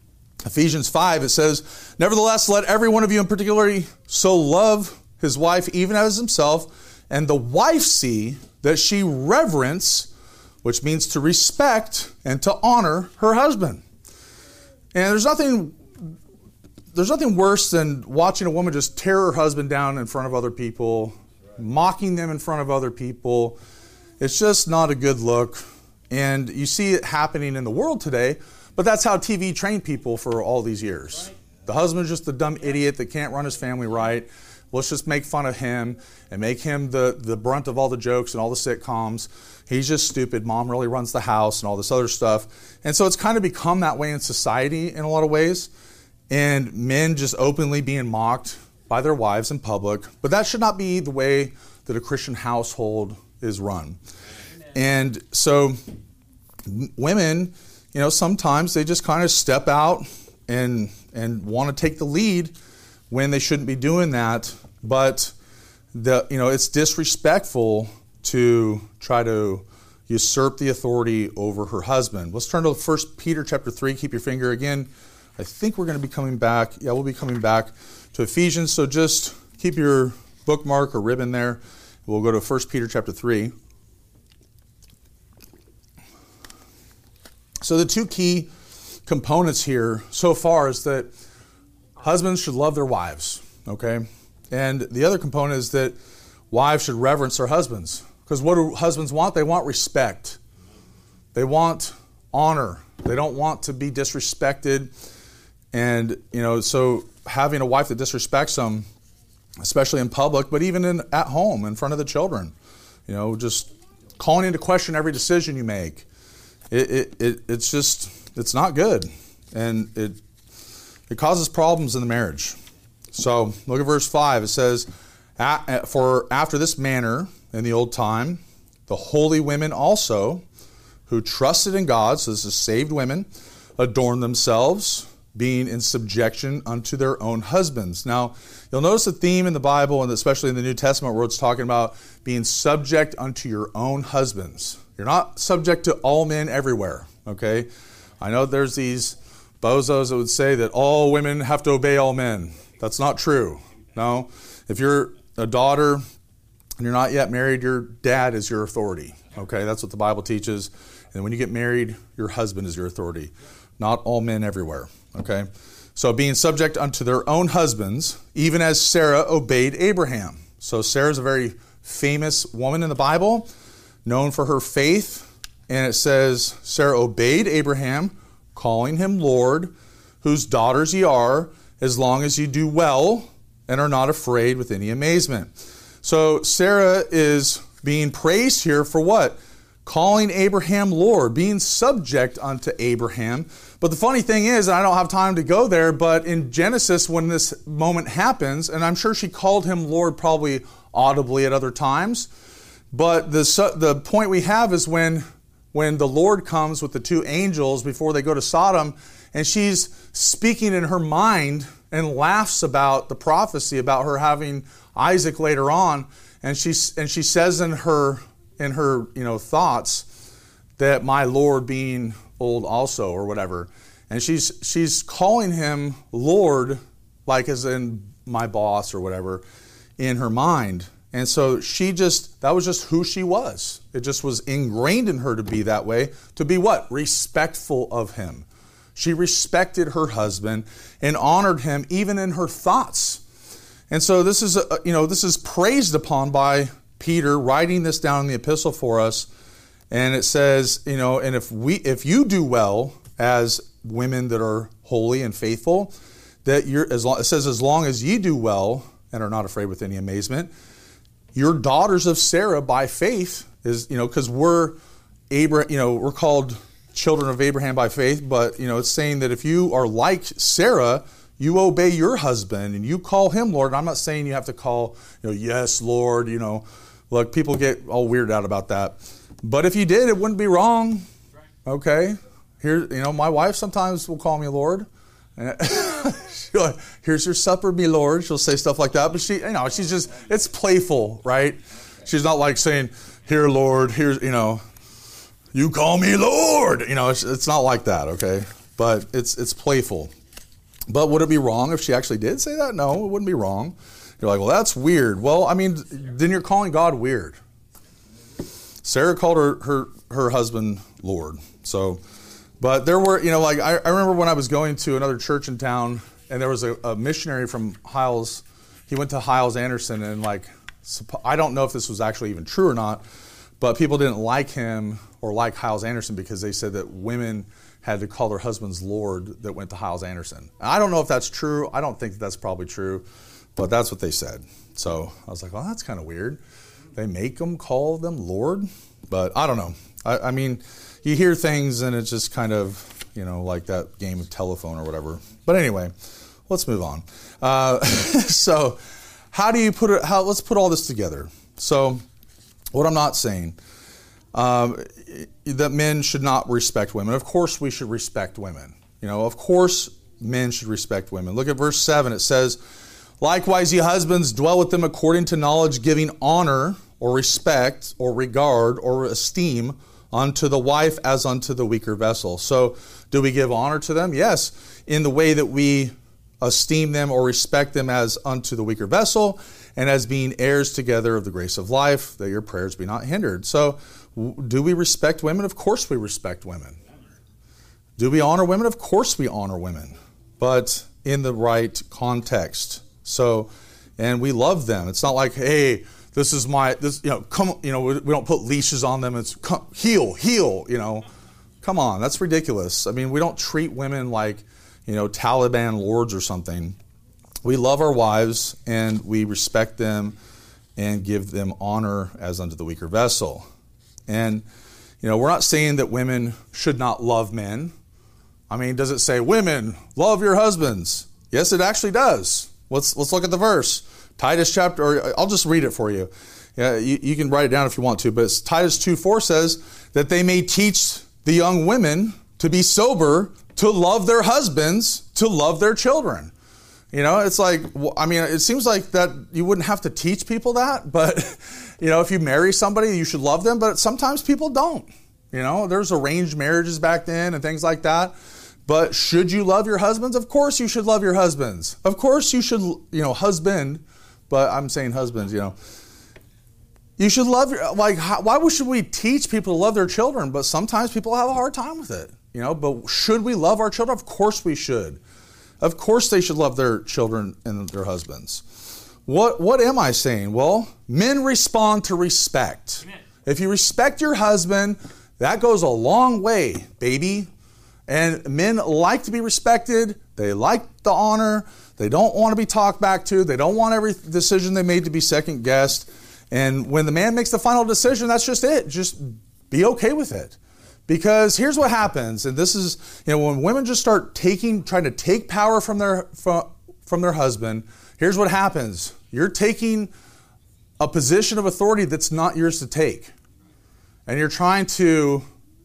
Ephesians 5, it says, "Nevertheless, let every one of you in particular so love his wife even as himself, and the wife see that she reverence," which means to respect and to honor her husband. And there's nothing worse than watching a woman just tear her husband down in front of other people, mocking them in front of other people. It's just not a good look. And you see it happening in the world today, but that's how TV trained people for all these years. The husband's just a dumb idiot that can't run his family right. Let's just make fun of him and make him the brunt of all the jokes and all the sitcoms. He's just stupid. Mom really runs the house and all this other stuff. And so it's kind of become that way in society in a lot of ways. And men just openly being mocked by their wives in public. But that should not be the way that a Christian household is run. And so women, sometimes they just kind of step out and want to take the lead when they shouldn't be doing that. But it's disrespectful to try to usurp the authority over her husband. Let's turn to 1 Peter chapter 3. Keep your finger again. I think we're going to be coming back. Yeah, we'll be coming back to Ephesians. So just keep your bookmark or ribbon there. We'll go to 1 Peter chapter 3. So the two key components here so far is that husbands should love their wives, okay? And the other component is that wives should reverence their husbands. Because what do husbands want? They want respect. They want honor. They don't want to be disrespected. And, so having a wife that disrespects them, especially in public, but even at home, in front of the children, just calling into question every decision you make. It's not good. And it causes problems in the marriage. So look at verse 5. It says, "For after this manner in the old time, the holy women also, who trusted in God," so this is saved women, "adorned themselves, being in subjection unto their own husbands." Now, you'll notice a theme in the Bible, and especially in the New Testament, where it's talking about being subject unto your own husbands. You're not subject to all men everywhere, okay? I know there's these bozos that would say that all women have to obey all men. That's not true. No. If you're a daughter and you're not yet married, your dad is your authority, okay? That's what the Bible teaches. And when you get married, your husband is your authority. Not all men everywhere, okay? So being subject unto their own husbands, even as Sarah obeyed Abraham. So Sarah's a very famous woman in the Bible, known for her faith. And it says, Sarah obeyed Abraham, calling him Lord, whose daughters ye are, as long as ye do well and are not afraid with any amazement. So Sarah is being praised here for what? Calling Abraham Lord, being subject unto Abraham. But the funny thing is, and I don't have time to go there, but in Genesis, when this moment happens, and I'm sure she called him Lord probably audibly at other times, but the point we have is when the Lord comes with the two angels before they go to Sodom, and she's speaking in her mind and laughs about the prophecy about her having Isaac later on, and she says in her thoughts that my Lord being old also, or whatever, and she's calling him Lord, like as in my boss or whatever, in her mind. And so that was just who she was. It just was ingrained in her to be that way, to be what? Respectful of him. She respected her husband and honored him even in her thoughts. And so this is praised upon by Peter, writing this down in the epistle for us. And it says, and if you do well as women that are holy and faithful, that it says, as long as ye do well and are not afraid with any amazement, you're daughters of Sarah by faith, is, because we're called children of Abraham by faith, but, it's saying that if you are like Sarah, you obey your husband and you call him Lord. And I'm not saying you have to call, yes, Lord, look, people get all weirded out about that. But if you did, it wouldn't be wrong. Okay? Here, my wife sometimes will call me Lord. Here's your supper, me Lord. She'll say stuff like that, but she's just, it's playful, right? She's not like saying, here, Lord, here's, you call me Lord. It's not like that, okay? But it's playful. But would it be wrong if she actually did say that? No, it wouldn't be wrong. You're like, well, that's weird. Well, I mean, then you're calling God weird. Sarah called her husband Lord. So, but there were, like I remember when I was going to another church in town, and there was a missionary from Hiles. He went to Hiles Anderson, and I don't know if this was actually even true or not, but people didn't like him or like Hiles Anderson because they said that women had to call their husbands Lord that went to Hiles Anderson. And I don't know if that's true. I don't think that's probably true, but that's what they said. So I was like, well, that's kind of weird. They make them call them Lord, but I don't know. I mean, you hear things and it's just kind of, like that game of telephone or whatever. But anyway, let's move on. So how do you put it? Let's put all this together. So what I'm not saying, that men should not respect women. Of course we should respect women. Of course men should respect women. Look at verse 7. It says, likewise, ye husbands, dwell with them according to knowledge, giving honor or respect or regard or esteem unto the wife as unto the weaker vessel. So do we give honor to them? Yes, in the way that we esteem them or respect them as unto the weaker vessel, and as being heirs together of the grace of life, that your prayers be not hindered. So do we respect women? Of course we respect women. Do we honor women? Of course we honor women, but in the right context. So, and we love them. It's not like, hey, we don't put leashes on them. It's heel, come on, that's ridiculous. I mean, we don't treat women like, Taliban lords or something. We love our wives and we respect them and give them honor as unto the weaker vessel. And, we're not saying that women should not love men. I mean, does it say, women, love your husbands? Yes, it actually does. Let's look at the verse. Titus chapter, or I'll just read it for you. Yeah, you can write it down if you want to, but it's Titus 2:4 says that they may teach the young women to be sober, to love their husbands, to love their children. It's like, I mean, it seems like that you wouldn't have to teach people that, but, if you marry somebody, you should love them, but sometimes people don't. There's arranged marriages back then and things like that. But should you love your husbands? Of course you should love your husbands. Of course you should, husband, but I'm saying husbands, You should love why should we teach people to love their children? But sometimes people have a hard time with it, But should we love our children? Of course we should. Of course they should love their children and their husbands. What am I saying? Well, men respond to respect. Amen. If you respect your husband, that goes a long way, baby. And men like to be respected. They like the honor. They don't want to be talked back to. They don't want every decision they made to be second guessed. And when the man makes the final decision, that's just it. Just be okay with it. Because here's what happens, and this is, when women just start trying to take power from their husband, here's what happens. You're taking a position of authority that's not yours to take. And you're trying to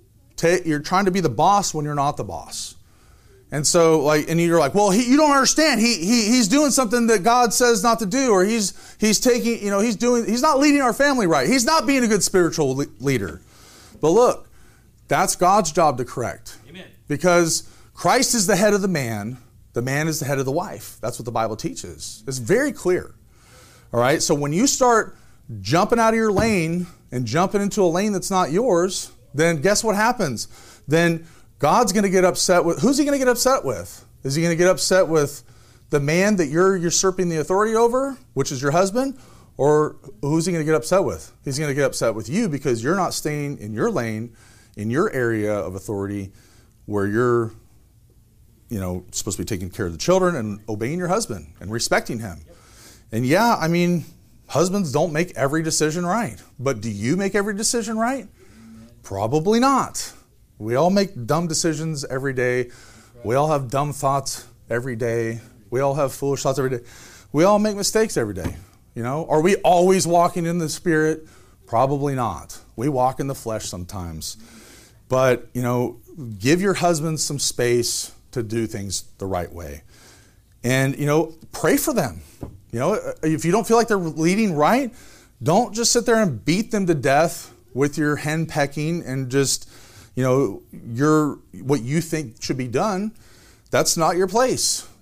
be the boss when you're not the boss. And so, and you're like, well, you don't understand. He's doing something that God says not to do, or he's taking, he's not leading our family right. He's not being a good spiritual leader. But look, that's God's job to correct. Amen. Because Christ is the head of the man is the head of the wife. That's what the Bible teaches. It's very clear. All right. So when you start jumping out of your lane and jumping into a lane that's not yours, then guess what happens? Then God's going to get upset with, who's he going to get upset with? Is he going to get upset with the man that you're usurping the authority over, which is your husband? Or who's he going to get upset with? He's going to get upset with you because you're not staying in your lane, in your area of authority where you're, supposed to be taking care of the children and obeying your husband and respecting him. Yep. And yeah, I mean, husbands don't make every decision right. But do you make every decision right? Probably not. We all make dumb decisions every day. We all have dumb thoughts every day. We all have foolish thoughts every day. We all make mistakes every day. Are we always walking in the Spirit? Probably not. We walk in the flesh sometimes. But, give your husband some space to do things the right way. And, pray for them. If you don't feel like they're leading right, don't just sit there and beat them to death with your hen pecking and just, what you think should be done. That's not your place.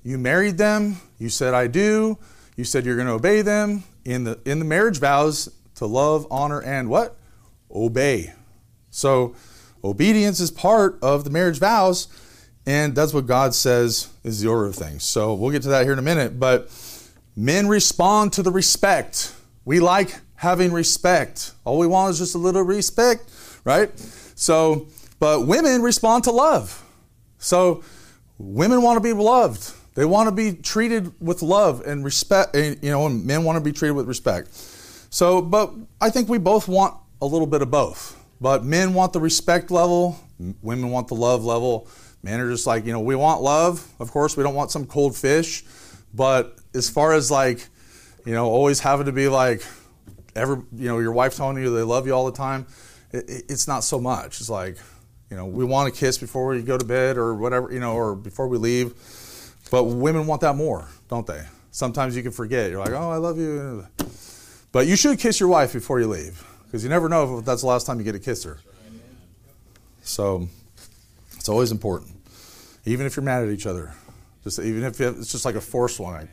You married them. You said, I do. You said you're going to obey them. In the marriage vows, to love, honor, and what? Obey. So obedience is part of the marriage vows, and that's what God says is the order of things. So we'll get to that here in a minute, but men respond to the respect. We like having respect. All we want is just a little respect, right? So, but women respond to love. So women want to be loved. They want to be treated with love and respect, and men want to be treated with respect. So, but I think we both want a little bit of both. But men want the respect level, women want the love level. Men are just like, we want love. Of course, we don't want some cold fish. But as far as like, always having to be like, your wife telling you they love you all the time, it's not so much. It's like, we want to kiss before we go to bed or whatever, or before we leave. But women want that more, don't they? Sometimes you can forget. You're like, oh, I love you. But you should kiss your wife before you leave, because you never know if that's the last time you get to kiss her. So it's always important, even if you're mad at each other. Even if it's just like a forced one.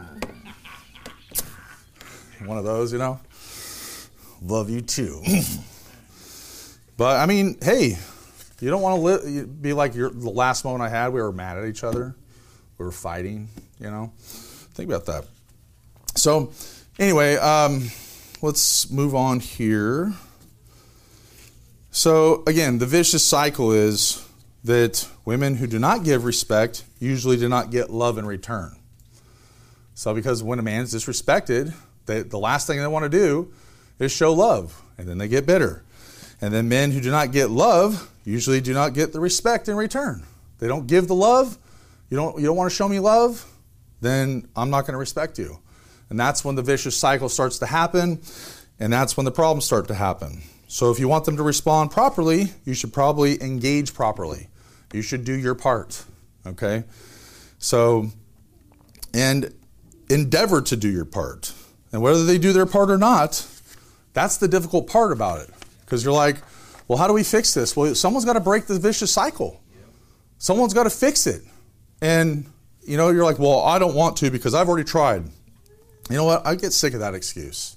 One of those, Love you too. But I mean, hey, you don't want to be like the last moment I had. We were mad at each other. We were fighting, Think about that. So anyway, let's move on here. So again, the vicious cycle is that women who do not give respect usually do not get love in return. So because when a man is disrespected, the last thing they want to do is show love, and then they get bitter. And then men who do not get love usually do not get the respect in return. They don't give the love. You don't want to show me love, then I'm not going to respect you. And that's when the vicious cycle starts to happen, and that's when the problems start to happen. So if you want them to respond properly, you should probably engage properly. You should do your part, okay? So, and endeavor to do your part. And whether they do their part or not, that's the difficult part about it. Because you're like, well, how do we fix this? Well, someone's got to break the vicious cycle. Someone's got to fix it. And, you're like, well, I don't want to because I've already tried. You know what? I get sick of that excuse.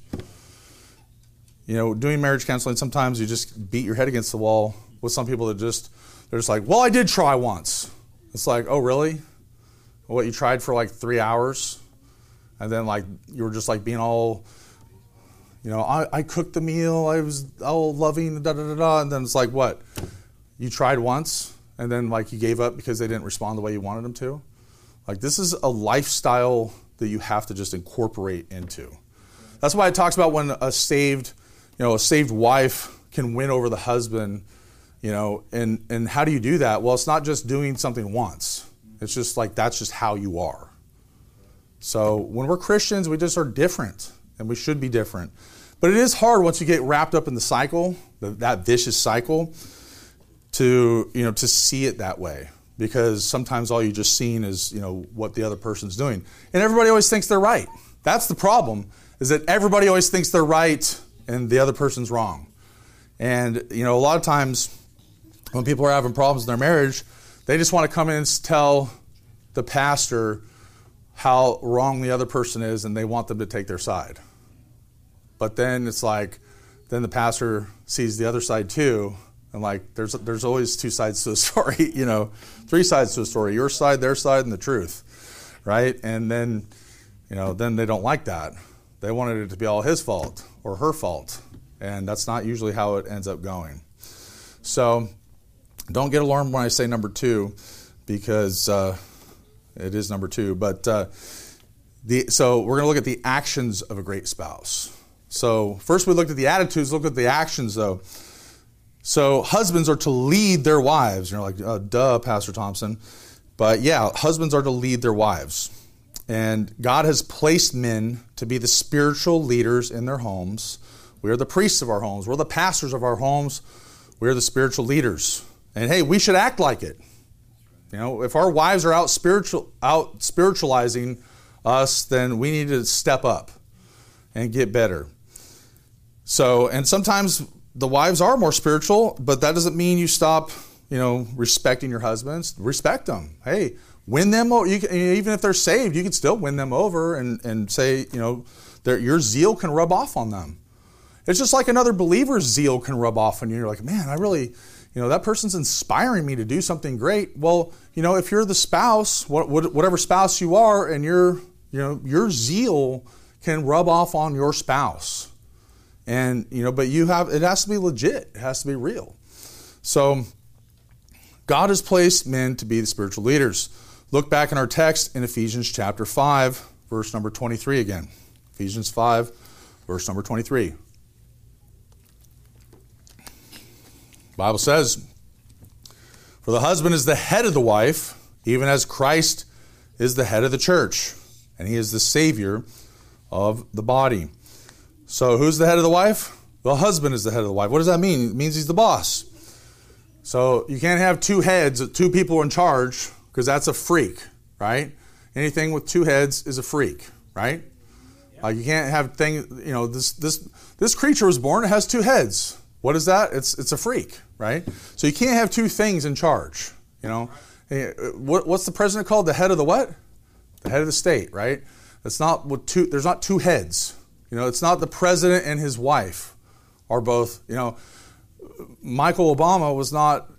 Doing marriage counseling, sometimes you just beat your head against the wall with some people that they're just like, well, I did try once. It's like, oh, really? What, you tried for like 3 hours? And then like, you were just like being all, I cooked the meal. I was all loving, da-da-da-da. And then it's like, what? You tried once? And then like you gave up because they didn't respond the way you wanted them to? Like, this is a lifestyle that you have to just incorporate into. That's why it talks about when a saved wife can win over the husband, and how do you do that? Well, it's not just doing something once. It's just like, that's just how you are. So when we're Christians, we just are different, and we should be different. But it is hard once you get wrapped up in the cycle, that vicious cycle, to see it that way. Because sometimes all you're just seeing is, what the other person's doing. And everybody always thinks they're right. That's the problem, is that everybody always thinks they're right and the other person's wrong. And, a lot of times when people are having problems in their marriage, they just want to come in and tell the pastor how wrong the other person is, and they want them to take their side. But then it's like, then the pastor sees the other side too, and like, there's always two sides to a story, 3 sides to a story: your side, their side, and the truth, right? And then, then they don't like that. They wanted it to be all his fault or her fault, and that's not usually how it ends up going. So don't get alarmed when I say number 2, because it is number 2. But so we're going to look at the actions of a great spouse. So first we looked at the attitudes. Look at the actions, though. So husbands are to lead their wives. You're like, duh, Pastor Thompson. But yeah, husbands are to lead their wives. And God has placed men to be the spiritual leaders in their homes. We are the priests of our homes. We're the pastors of our homes. We're the spiritual leaders. And hey, we should act like it. If our wives are out spiritualizing us, then we need to step up and get better. So, and sometimes the wives are more spiritual, but that doesn't mean you stop, respecting your husbands. Respect them. Hey, win them over. Even if they're saved, you can still win them over and say, your zeal can rub off on them. It's just like another believer's zeal can rub off on you. You're like, man, I really, that person's inspiring me to do something great. Well, if you're the spouse, whatever spouse you are, and your zeal can rub off on your spouse. And, but it has to be legit. It has to be real. So God has placed men to be the spiritual leaders. Look back in our text in Ephesians chapter 5, verse number 23 again. Ephesians 5, verse number 23. The Bible says, "For the husband is the head of the wife, even as Christ is the head of the church, and he is the Savior of the body." So who's the head of the wife? The husband is the head of the wife. What does that mean? It means he's the boss. So you can't have two heads, two people in charge, because that's a freak, right? Anything with two heads is a freak, right? You can't have things, this creature was born, it has two heads. What is that? It's a freak, right? So you can't have two things in charge, What's the president called? The head of the what? The head of the state, right? It's not there's not two heads. It's not the president and his wife are both, Michelle Obama was not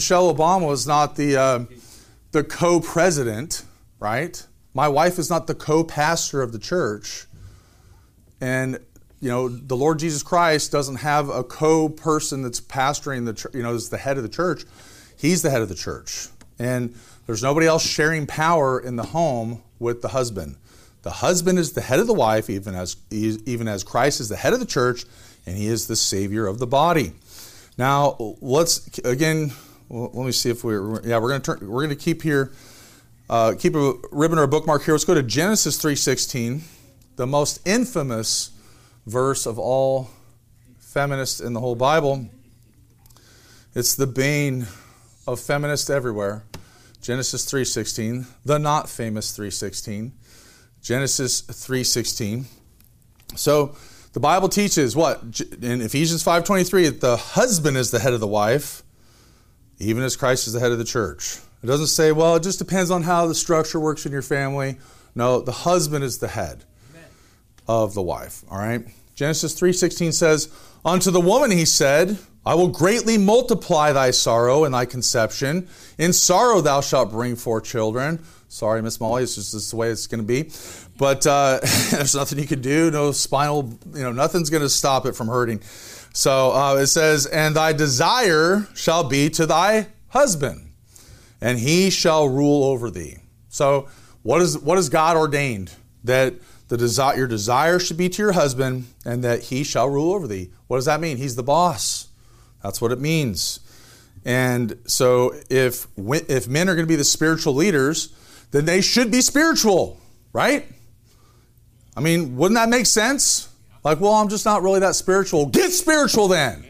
the co-president, right? My wife is not the co-pastor of the church. And, the Lord Jesus Christ doesn't have a co-person that's pastoring the church, is the head of the church. He's the head of the church. And there's nobody else sharing power in the home with the husband. The husband is the head of the wife, even as Christ is the head of the church, and he is the Savior of the body. Now, let me see if we're going to keep here, keep a ribbon or a bookmark here. Let's go to Genesis 3:16, the most infamous verse of all feminists in the whole Bible. It's the bane of feminists everywhere. Genesis 3:16, the not famous 3:16. Genesis 3:16. So the Bible teaches what? In Ephesians 5:23, the husband is the head of the wife, even as Christ is the head of the church. It doesn't say, well, it just depends on how the structure works in your family. No, the husband is the head of the wife. All right? Genesis 3:16 says, "Unto the woman he said, I will greatly multiply thy sorrow and thy conception. In sorrow thou shalt bring forth children." Sorry, Miss Molly, it's just the way it's going to be. But there's nothing you can do. No spinal, nothing's going to stop it from hurting. So it says, "And thy desire shall be to thy husband, and he shall rule over thee." So what is God ordained? That your desire should be to your husband, and that he shall rule over thee. What does that mean? He's the boss. That's what it means. And so if men are going to be the spiritual leaders, then they should be spiritual, right? I mean, wouldn't that make sense? Like, well, I'm just not really that spiritual. Get spiritual then.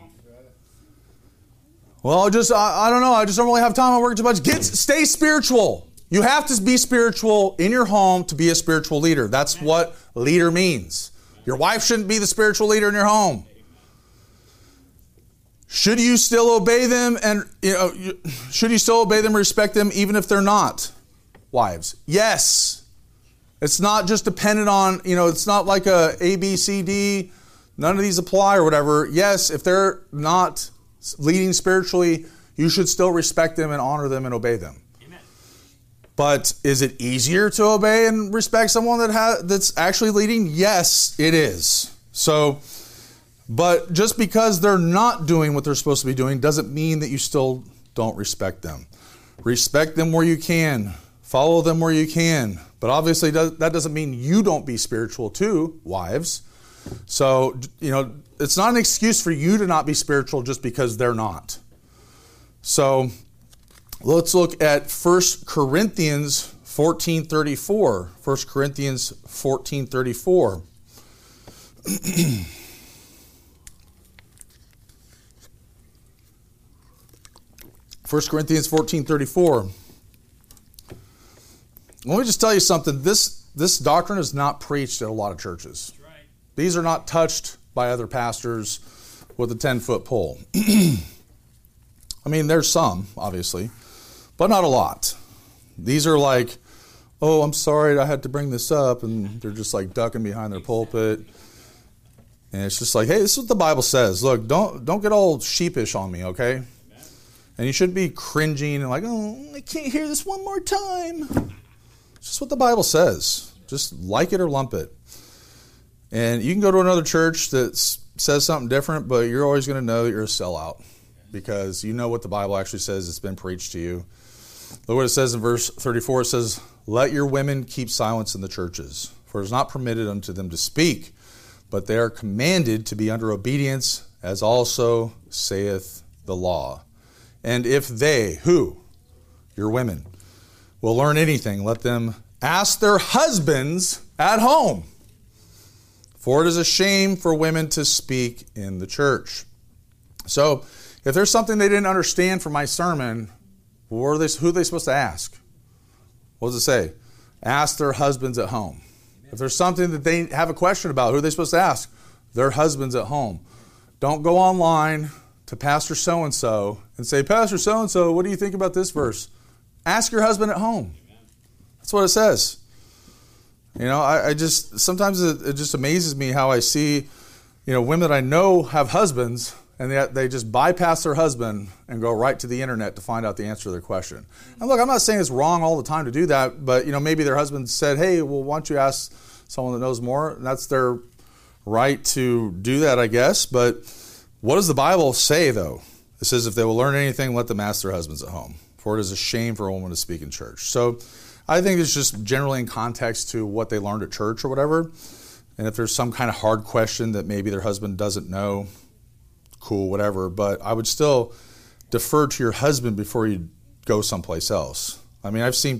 Well, I don't know. I just don't really have time. I work too much. Stay spiritual. You have to be spiritual in your home to be a spiritual leader. That's what leader means. Your wife shouldn't be the spiritual leader in your home. Should you still obey them and respect them even if they're not wives? Yes. It's not just dependent on, it's not like a B, C, D, none of these apply or whatever. Yes, if they're not leading spiritually, you should still respect them and honor them and obey them. Amen. But is it easier to obey and respect someone that's actually leading? Yes, it is. So, but just because they're not doing what they're supposed to be doing doesn't mean that you still don't respect them. Respect them where you can. Follow them where you can. But obviously that doesn't mean you don't be spiritual too, wives. So, it's not an excuse for you to not be spiritual just because they're not. So, let's look at 1 Corinthians 14:34. 1 Corinthians 14:34. 1 Corinthians 14:34. Let me just tell you something. This doctrine is not preached at a lot of churches. That's right. These are not touched by other pastors with a 10-foot pole. I mean, there's some, obviously, but not a lot. These are like, oh, I'm sorry I had to bring this up, and they're just like ducking behind their pulpit. And it's just like, hey, this is what the Bible says. Look, don't get all sheepish on me, okay? And you shouldn't be cringing and like, oh, I can't hear this one more time. It's just what the Bible says. Just like it or lump it. And you can go to another church that says something different, but you're always going to know that you're a sellout because you know what the Bible actually says. It's been preached to you. Look what it says in verse 34. It says, let your women keep silence in the churches, for it is not permitted unto them to speak, but they are commanded to be under obedience, as also saith the law. And if they, who? Your women, will learn anything, let them ask their husbands at home. For it is a shame for women to speak in the church. So, if there's something they didn't understand from my sermon, who are they supposed to ask? What does it say? Ask their husbands at home. If there's something that they have a question about, who are they supposed to ask? Their husbands at home. Don't go online to Pastor so-and-so and say, Pastor so-and-so, what do you think about this verse? Ask your husband at home. That's what it says. You know, I just, sometimes it just amazes me how I see, women that I know have husbands and they just bypass their husband and go right to the internet to find out the answer to their question. And look, I'm not saying it's wrong all the time to do that, but, maybe their husband said, hey, well, why don't you ask someone that knows more? And that's their right to do that, I guess. But what does the Bible say, though? It says, if they will learn anything, let them ask their husbands at home. For it is a shame for a woman to speak in church. So I think it's just generally in context to what they learned at church or whatever. And if there's some kind of hard question that maybe their husband doesn't know, cool, whatever. But I would still defer to your husband before you go someplace else. I mean, I've seen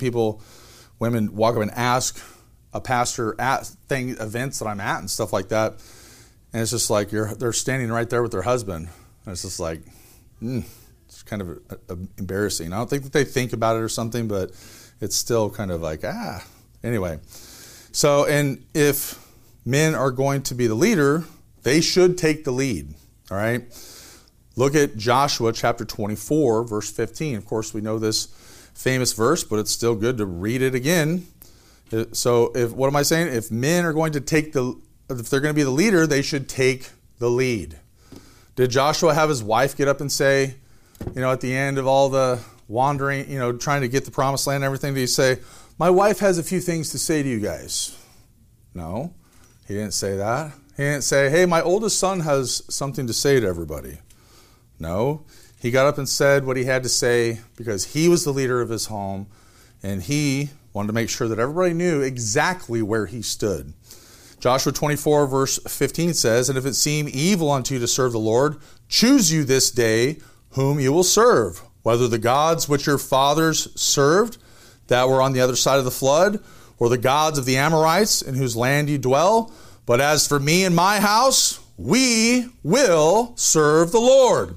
women walk up and ask a pastor at events that I'm at and stuff like that. And it's just like they're standing right there with their husband. And it's just like, it's kind of embarrassing. I don't think that they think about it or something, but it's still kind of like, Anyway, so, and if men are going to be the leader, they should take the lead, all right? Look at Joshua chapter 24, verse 15. Of course, we know this famous verse, but it's still good to read it again. So, what am I saying? If men are going to if they're going to be the leader, they should take the lead. Did Joshua have his wife get up and say, at the end of all the wandering, trying to get the promised land and everything, did he say, my wife has a few things to say to you guys? No, he didn't say that. He didn't say, hey, my oldest son has something to say to everybody. No, he got up and said what he had to say because he was the leader of his home and he wanted to make sure that everybody knew exactly where he stood. Joshua 24 verse 15 says, and if it seem evil unto you to serve the Lord, choose you this day whom you will serve, whether the gods which your fathers served that were on the other side of the flood, or the gods of the Amorites in whose land you dwell. But as for me and my house, we will serve the Lord.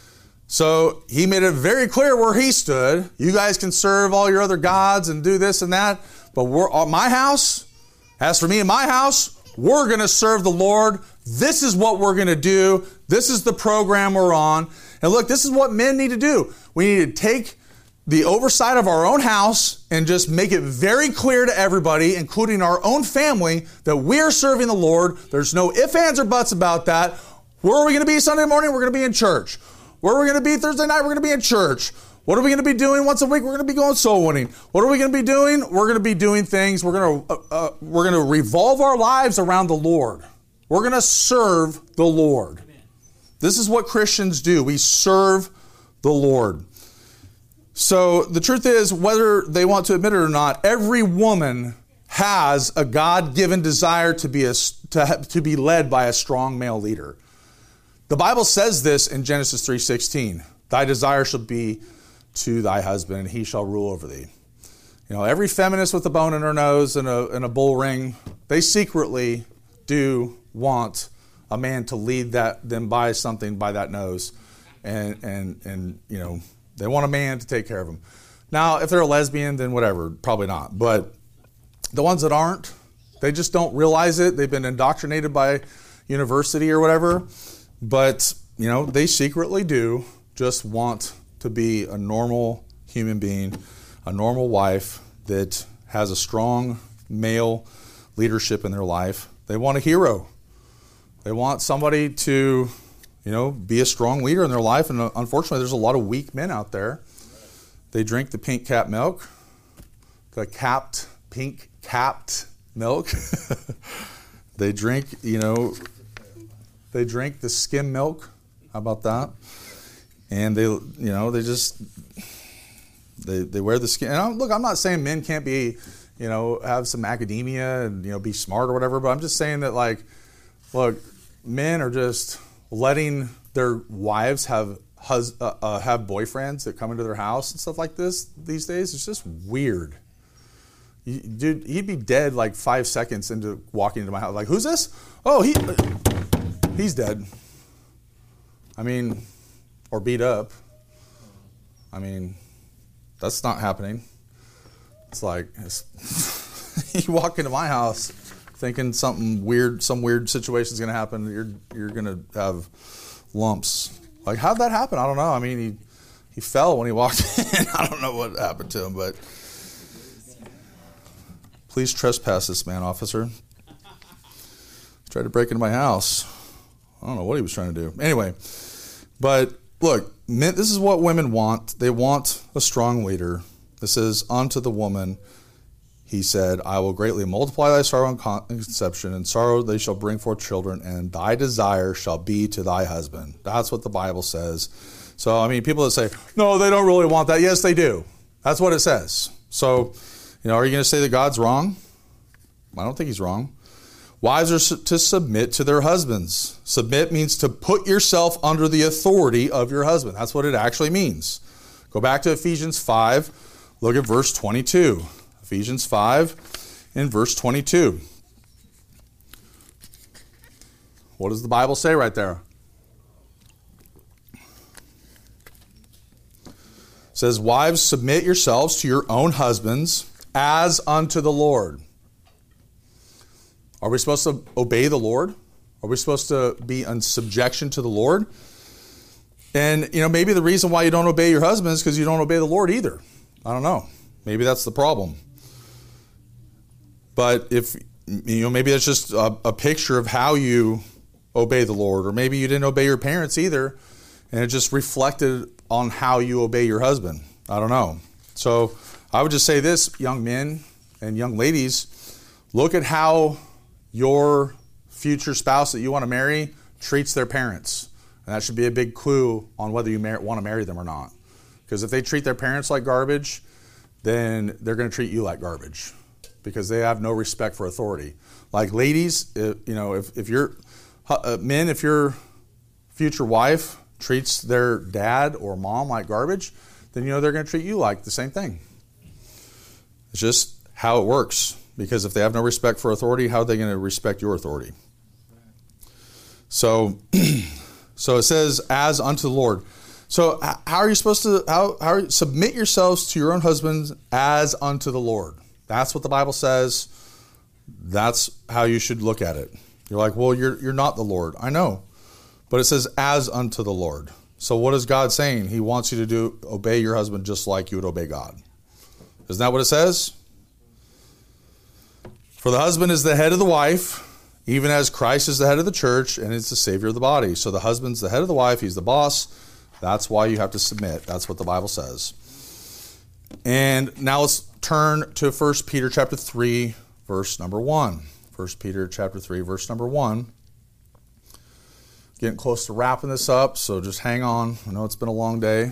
So he made it very clear where he stood. You guys can serve all your other gods and do this and that, but my house, as for me and my house, we're going to serve the Lord. This is what we're going to do. This is the program we're on. And look, this is what men need to do. We need to take the oversight of our own house and just make it very clear to everybody, including our own family, that we're serving the Lord. There's no ifs, ands, or buts about that. Where are we going to be Sunday morning? We're going to be in church. Where are we going to be Thursday night? We're going to be in church. What are we going to be doing once a week? We're going to be going soul winning. What are we going to be doing? We're going to be doing things. We're going to revolve our lives around the Lord. We're going to serve the Lord. Amen. This is what Christians do. We serve the Lord. So the truth is, whether they want to admit it or not, every woman has a God-given desire to be led by a strong male leader. The Bible says this in Genesis 3:16. Thy desire shall be to thy husband, and he shall rule over thee. Every feminist with a bone in her nose and a bull ring, they secretly do want a man to lead them by something by that nose, and they want a man to take care of them. Now, if they're a lesbian, then whatever, probably not. But the ones that aren't, they just don't realize it. They've been indoctrinated by university or whatever. But, they secretly do just want to be a normal human being, a normal wife, that has a strong male leadership in their life. They want a hero. They want somebody to, be a strong leader in their life. And unfortunately, there's a lot of weak men out there. They drink the pink cap milk, the pink capped milk. They drink, they drink the skim milk. How about that? And they wear the skin. And look, I'm not saying men can't be, have some academia and, be smart or whatever, but I'm just saying that, like, look, men are just letting their wives have boyfriends that come into their house and stuff like this these days. It's just weird. Dude, he'd be dead like 5 seconds into walking into my house. Like, who's this? Oh, he's dead. I mean, or beat up. I mean, that's not happening. It's like, you walk into my house thinking some weird situation's going to happen. You're going to have lumps. Like, how'd that happen? I don't know. I mean, he fell when he walked in. I don't know what happened to him, but please trespass this man, officer. He tried to break into my house. I don't know what he was trying to do. Anyway, but look, men, this is what women want. They want a strong leader. This is unto the woman. He said, I will greatly multiply thy sorrow and conception, and sorrow they shall bring forth children, and thy desire shall be to thy husband. That's what the Bible says. So, I mean, people that say, no, they don't really want that. Yes, they do. That's what it says. So, are you going to say that God's wrong? I don't think he's wrong. Wives are to submit to their husbands. Submit means to put yourself under the authority of your husband. That's what it actually means. Go back to Ephesians 5. Look at verse 22. Ephesians 5 and verse 22. What does the Bible say right there? It says, wives, submit yourselves to your own husbands as unto the Lord. Are we supposed to obey the Lord? Are we supposed to be in subjection to the Lord? And, maybe the reason why you don't obey your husband is because you don't obey the Lord either. I don't know. Maybe that's the problem. But if, maybe that's just a picture of how you obey the Lord. Or maybe you didn't obey your parents either, and it just reflected on how you obey your husband. I don't know. So I would just say this, young men and young ladies, look at how your future spouse that you want to marry treats their parents. And that should be a big clue on whether you want to marry them or not. Because if they treat their parents like garbage, then they're going to treat you like garbage. Because they have no respect for authority. Like ladies, if your men, if your future wife treats their dad or mom like garbage, then they're going to treat you like the same thing. It's just how it works. Because if they have no respect for authority, how are they going to respect your authority? So it says, as unto the Lord. So how are you supposed to, submit yourselves to your own husbands as unto the Lord? That's what the Bible says. That's how you should look at it. You're like, well, you're not the Lord. I know. But it says, as unto the Lord. So what is God saying? He wants you to obey your husband just like you would obey God. Isn't that what it says? For the husband is the head of the wife, even as Christ is the head of the church and is the Savior of the body. So the husband's the head of the wife. He's the boss. That's why you have to submit. That's what the Bible says. And now let's turn to 1 Peter chapter 3, verse number 1. 1 Peter chapter 3, verse number 1. Getting close to wrapping this up, so just hang on. I know it's been a long day.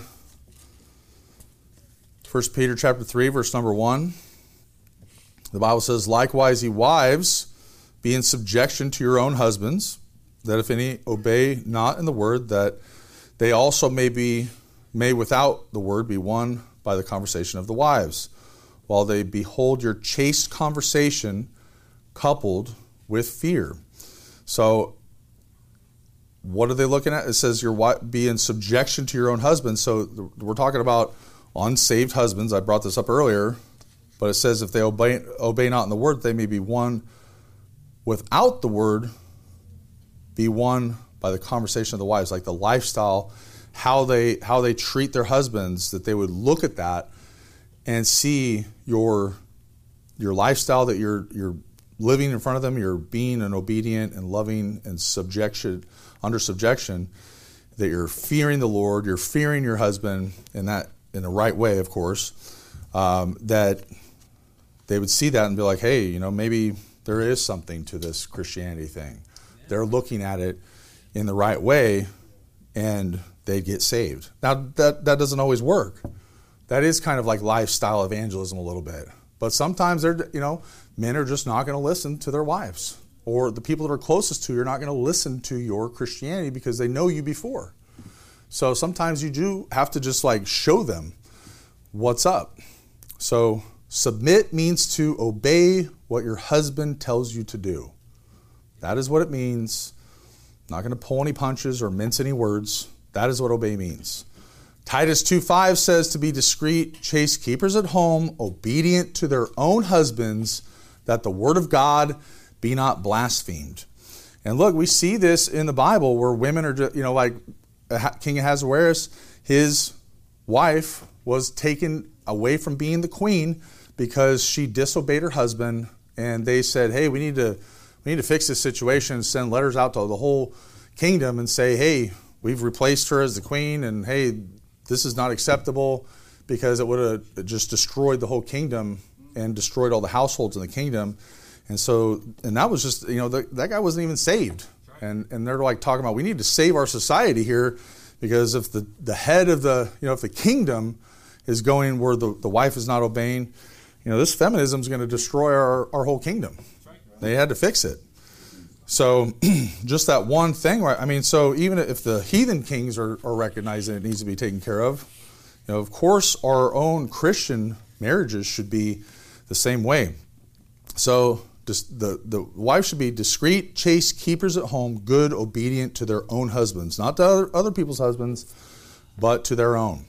1 Peter chapter 3, verse number 1. The Bible says, likewise, ye wives, be in subjection to your own husbands, that if any obey not in the word, that they also may without the word be won by the conversation of the wives, while they behold your chaste conversation coupled with fear. So what are they looking at? It says your wife be in subjection to your own husband. So we're talking about unsaved husbands. I brought this up earlier, but it says if they obey not in the word, they may be won without the word, be won by the conversation of the wives, like the lifestyle, how they treat their husbands, that they would look at that and see your your lifestyle that you're living in front of them, you're being an obedient and loving and under subjection, that you're fearing the Lord, you're fearing your husband, and that in the right way, of course, that they would see that and be like, hey, maybe there is something to this Christianity thing. They're looking at it in the right way, and they get saved. Now, that doesn't always work. That is kind of like lifestyle evangelism a little bit. But sometimes men are just not going to listen to their wives. Or the people that are closest to you are not going to listen to your Christianity because they know you before. So sometimes you do have to just show them what's up. So submit means to obey what your husband tells you to do. That is what it means. Not going to pull any punches or mince any words. That is what obey means. Titus 2:5 says to be discreet, chaste keepers at home, obedient to their own husbands, that the word of God be not blasphemed. And look, we see this in the Bible where women are just, like King Ahasuerus, his wife was taken away from being the queen because she disobeyed her husband, and they said, hey, we need to fix this situation, send letters out to the whole kingdom and say, hey, we've replaced her as the queen, and hey, this is not acceptable, because it would have just destroyed the whole kingdom and destroyed all the households in the kingdom. And that was just, that guy wasn't even saved. And they're talking about, we need to save our society here, because if the head of if the kingdom is going where the wife is not obeying, this feminism is going to destroy our whole kingdom. They had to fix it. So just that one thing, right? I mean, so even if the heathen kings are recognizing it needs to be taken care of, of course our own Christian marriages should be the same way. So the wife should be discreet, chaste, keepers at home, good, obedient to their own husbands, not to other people's husbands, but to their own.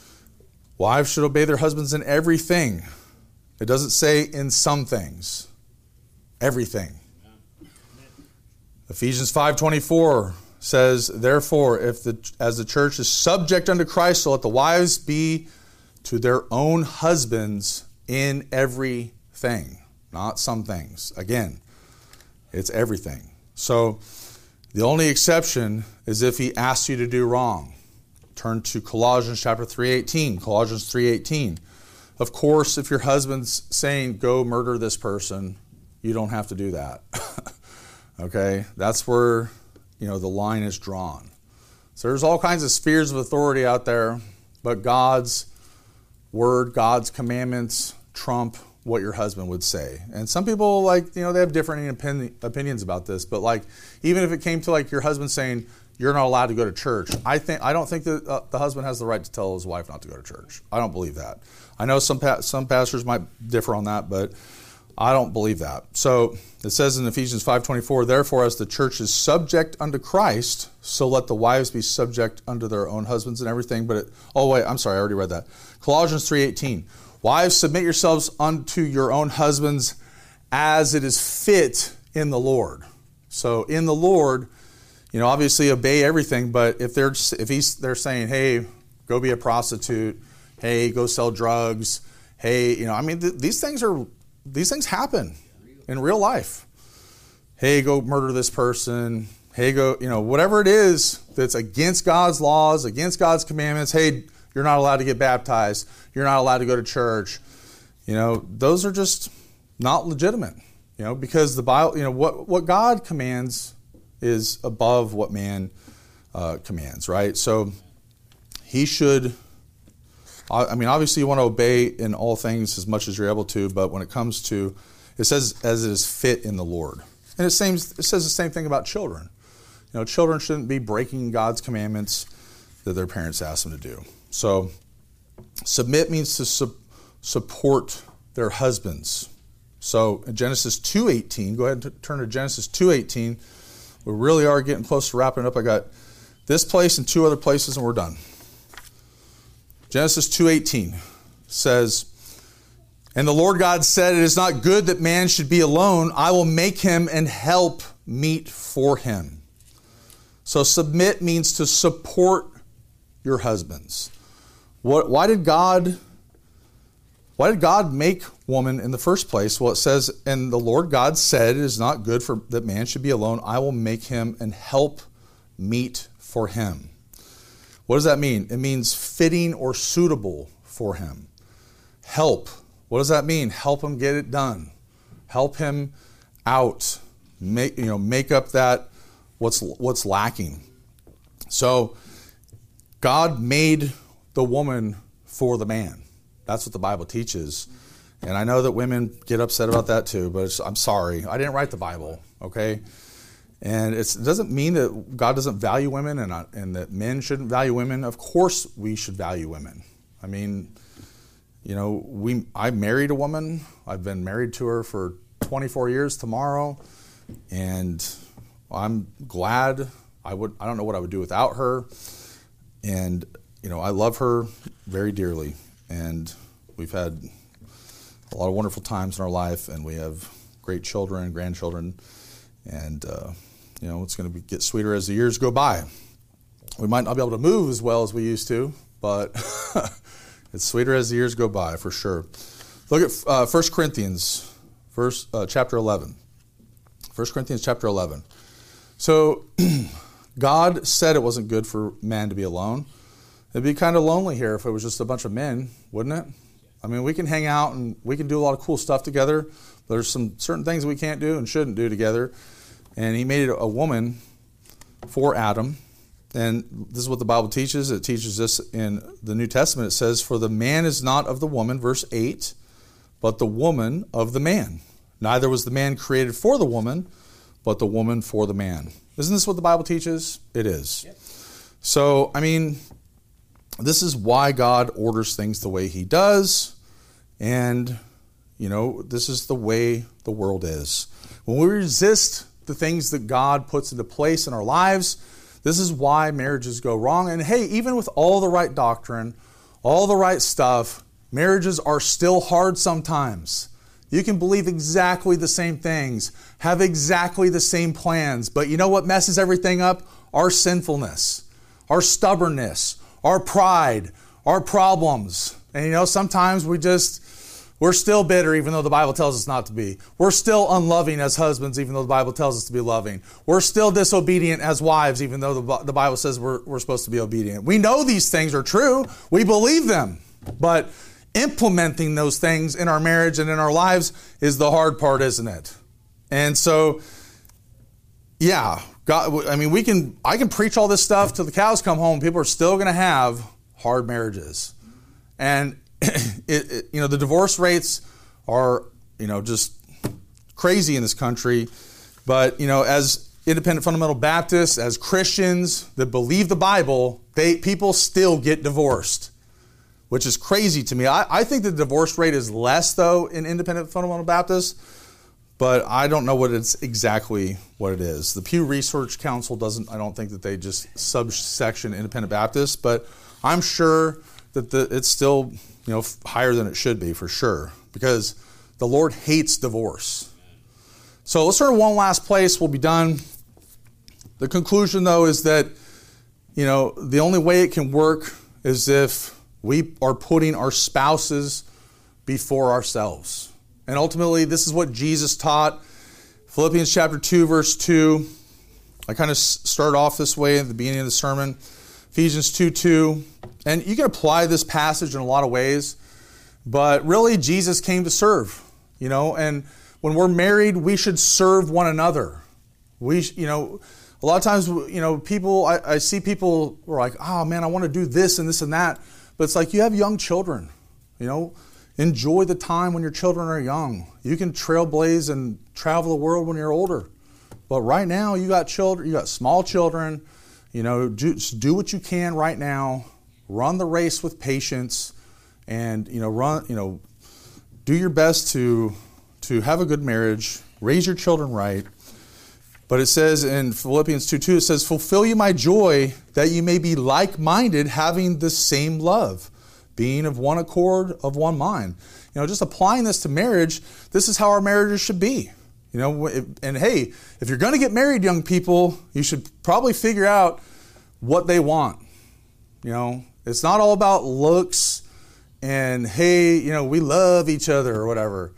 Wives should obey their husbands in everything. It doesn't say in some things. Everything. Ephesians 5:24 says, therefore, as the church is subject unto Christ, so let the wives be to their own husbands in everything, not some things. Again, it's everything. So the only exception is if he asks you to do wrong. Turn to Colossians chapter 3:18. Colossians 3:18. Of course, if your husband's saying, go murder this person, you don't have to do that. Okay? That's where, the line is drawn. So there's all kinds of spheres of authority out there, but God's word, God's commandments trump what your husband would say. And some people, they have different opinions about this, but even if it came to your husband saying, you're not allowed to go to church, I don't think that the husband has the right to tell his wife not to go to church. I don't believe that. I know some pastors might differ on that, but I don't believe that. So it says in Ephesians 5:24, therefore, as the church is subject unto Christ, so let the wives be subject unto their own husbands and everything. I already read that. Colossians 3:18, wives, submit yourselves unto your own husbands as it is fit in the Lord. So in the Lord, obviously obey everything, but if they're saying, hey, go be a prostitute, hey, go sell drugs, hey, these things happen in real life. Hey, go murder this person. Hey, go, whatever it is that's against God's laws, against God's commandments. Hey, you're not allowed to get baptized. You're not allowed to go to church. Those are just not legitimate. Because the Bible, what God commands is above what man commands, right? So he should, obviously you want to obey in all things as much as you're able to, but when it comes to, it says as it is fit in the Lord. And it says the same thing about children. Children shouldn't be breaking God's commandments that their parents ask them to do. So submit means to support their husbands. So in Genesis 2:18, go ahead and turn to Genesis 2:18. We really are getting close to wrapping up. I got this place and two other places and we're done. Genesis 2:18 says, and the Lord God said, it is not good that man should be alone. I will make him an help meet for him. So submit means to support your husbands. Why did God make woman in the first place? Well, it says, and the Lord God said, it is not good for that man should be alone. I will make him an help meet for him. What does that mean? It means fitting or suitable for him. Help. What does that mean? Help him get it done. Help him out. Make up that what's lacking. So God made the woman for the man. That's what the Bible teaches. And I know that women get upset about that too, but I'm sorry. I didn't write the Bible, okay? And it doesn't mean that God doesn't value women and that men shouldn't value women. Of course we should value women. I mean, I married a woman. I've been married to her for 24 years tomorrow, and I'm glad. I don't know what I would do without her. And, I love her very dearly. And we've had a lot of wonderful times in our life, and we have great children and grandchildren. And, it's going to get sweeter as the years go by. We might not be able to move as well as we used to, but it's sweeter as the years go by, for sure. Look at 1 Corinthians, chapter 11. 1 Corinthians chapter 11. So God said it wasn't good for man to be alone. It'd be kind of lonely here if it was just a bunch of men, wouldn't it? I mean, we can hang out and we can do a lot of cool stuff together. There's some certain things we can't do and shouldn't do together. And he made a woman for Adam. And this is what the Bible teaches. It teaches this in the New Testament. It says, for the man is not of the woman, verse 8, but the woman of the man. Neither was the man created for the woman, but the woman for the man. Isn't this what the Bible teaches? It is. Yep. So, I mean, this is why God orders things the way he does. And, this is the way the world is. When we resist the things that God puts into place in our lives, this is why marriages go wrong. And hey, even with all the right doctrine, all the right stuff, marriages are still hard sometimes. You can believe exactly the same things, have exactly the same plans, but you know what messes everything up? Our sinfulness, our stubbornness, our pride, our problems. And sometimes we're still bitter even though the Bible tells us not to be. We're still unloving as husbands even though the Bible tells us to be loving. We're still disobedient as wives even though the Bible says we're supposed to be obedient. We know these things are true. We believe them. But implementing those things in our marriage and in our lives is the hard part, isn't it? And so, yeah, God, I mean, I can preach all this stuff till the cows come home. People are still going to have hard marriages. And the divorce rates are, just crazy in this country. But, as independent fundamental Baptists, as Christians that believe the Bible, people still get divorced, which is crazy to me. I think the divorce rate is less, though, in independent fundamental Baptists, but I don't know what it is. The Pew Research Council I don't think that they just subsection independent Baptists, but I'm sure that it's still higher than it should be, for sure, because the Lord hates divorce. So let's turn to one last place. We'll be done. The conclusion, though, is that, the only way it can work is if we are putting our spouses before ourselves. And ultimately, this is what Jesus taught. Philippians chapter 2, verse 2. I kind of started off this way at the beginning of the sermon. Ephesians 2:2. And you can apply this passage in a lot of ways, but really Jesus came to serve, and when we're married, we should serve one another. A lot of times, people, I see people who are like, oh man, I want to do this and this and that. But it's like, you have young children, enjoy the time when your children are young. You can trailblaze and travel the world when you're older. But right now, you got children, you got small children, just do what you can right now. Run the race with patience, and do your best to have a good marriage, raise your children right. But it says in Philippians 2:2, it says, fulfill you my joy, that you may be like-minded, having the same love, being of one accord, of one mind. Just applying this to marriage, this is how our marriages should be. And hey, if you're going to get married, young people, you should probably figure out what they want. It's not all about looks and hey, we love each other or whatever.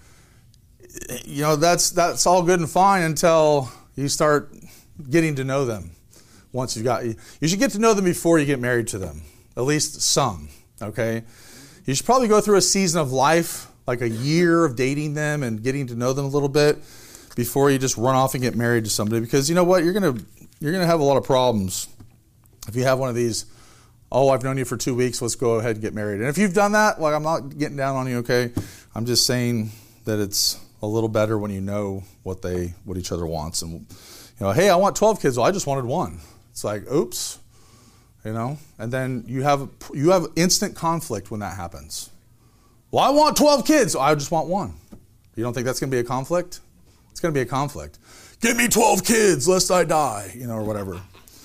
That's all good and fine until you start getting to know them. Once you should get to know them before you get married to them. At least some, okay? You should probably go through a season of life, like a year of dating them and getting to know them a little bit before you just run off and get married to somebody. Because you know what? You're gonna have a lot of problems if you have one of these, oh, I've known you for 2 weeks, let's go ahead and get married. And if you've done that, I'm not getting down on you, okay? I'm just saying that it's a little better when you know what each other wants. And hey, I want 12 kids. Well, I just wanted one. It's like, oops, and then you have instant conflict when that happens. Well, I want 12 kids. I just want one. You don't think that's going to be a conflict? It's going to be a conflict. Give me 12 kids lest I die, or whatever.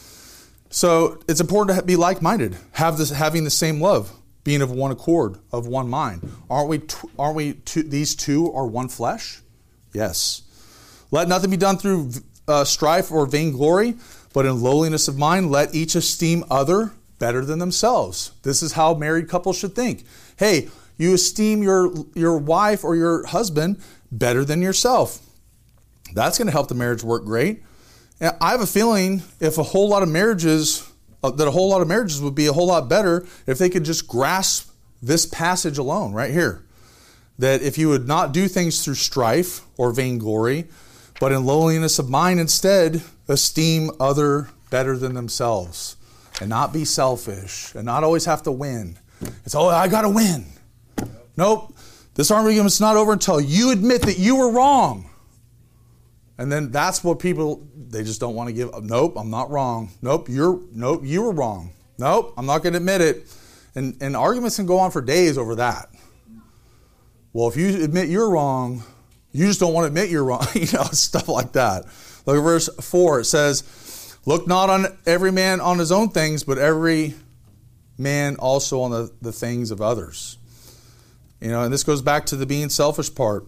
So it's important to be like-minded, having the same love, being of one accord, of one mind. Aren't we these two are one flesh? Yes. Let nothing be done through strife or vainglory, but in lowliness of mind, let each esteem other better than themselves. This is how married couples should think. Hey, you esteem your wife or your husband better than yourself. That's going to help the marriage work great. And I have a feeling if a whole lot of marriages would be a whole lot better if they could just grasp this passage alone right here. That if you would not do things through strife or vainglory, but in lowliness of mind instead, esteem other better than themselves, and not be selfish, and not always have to win. It's, I got to win. Nope. This argument's not over until you admit that you were wrong. And then that's what they just don't want to give. Nope, I'm not wrong. Nope, you were wrong. Nope, I'm not going to admit it. And arguments can go on for days over that. Well, if you admit you're wrong, you just don't want to admit you're wrong. Stuff like that. Look at verse 4. It says, look not on every man on his own things, but every man also on the things of others. And this goes back to the being selfish part.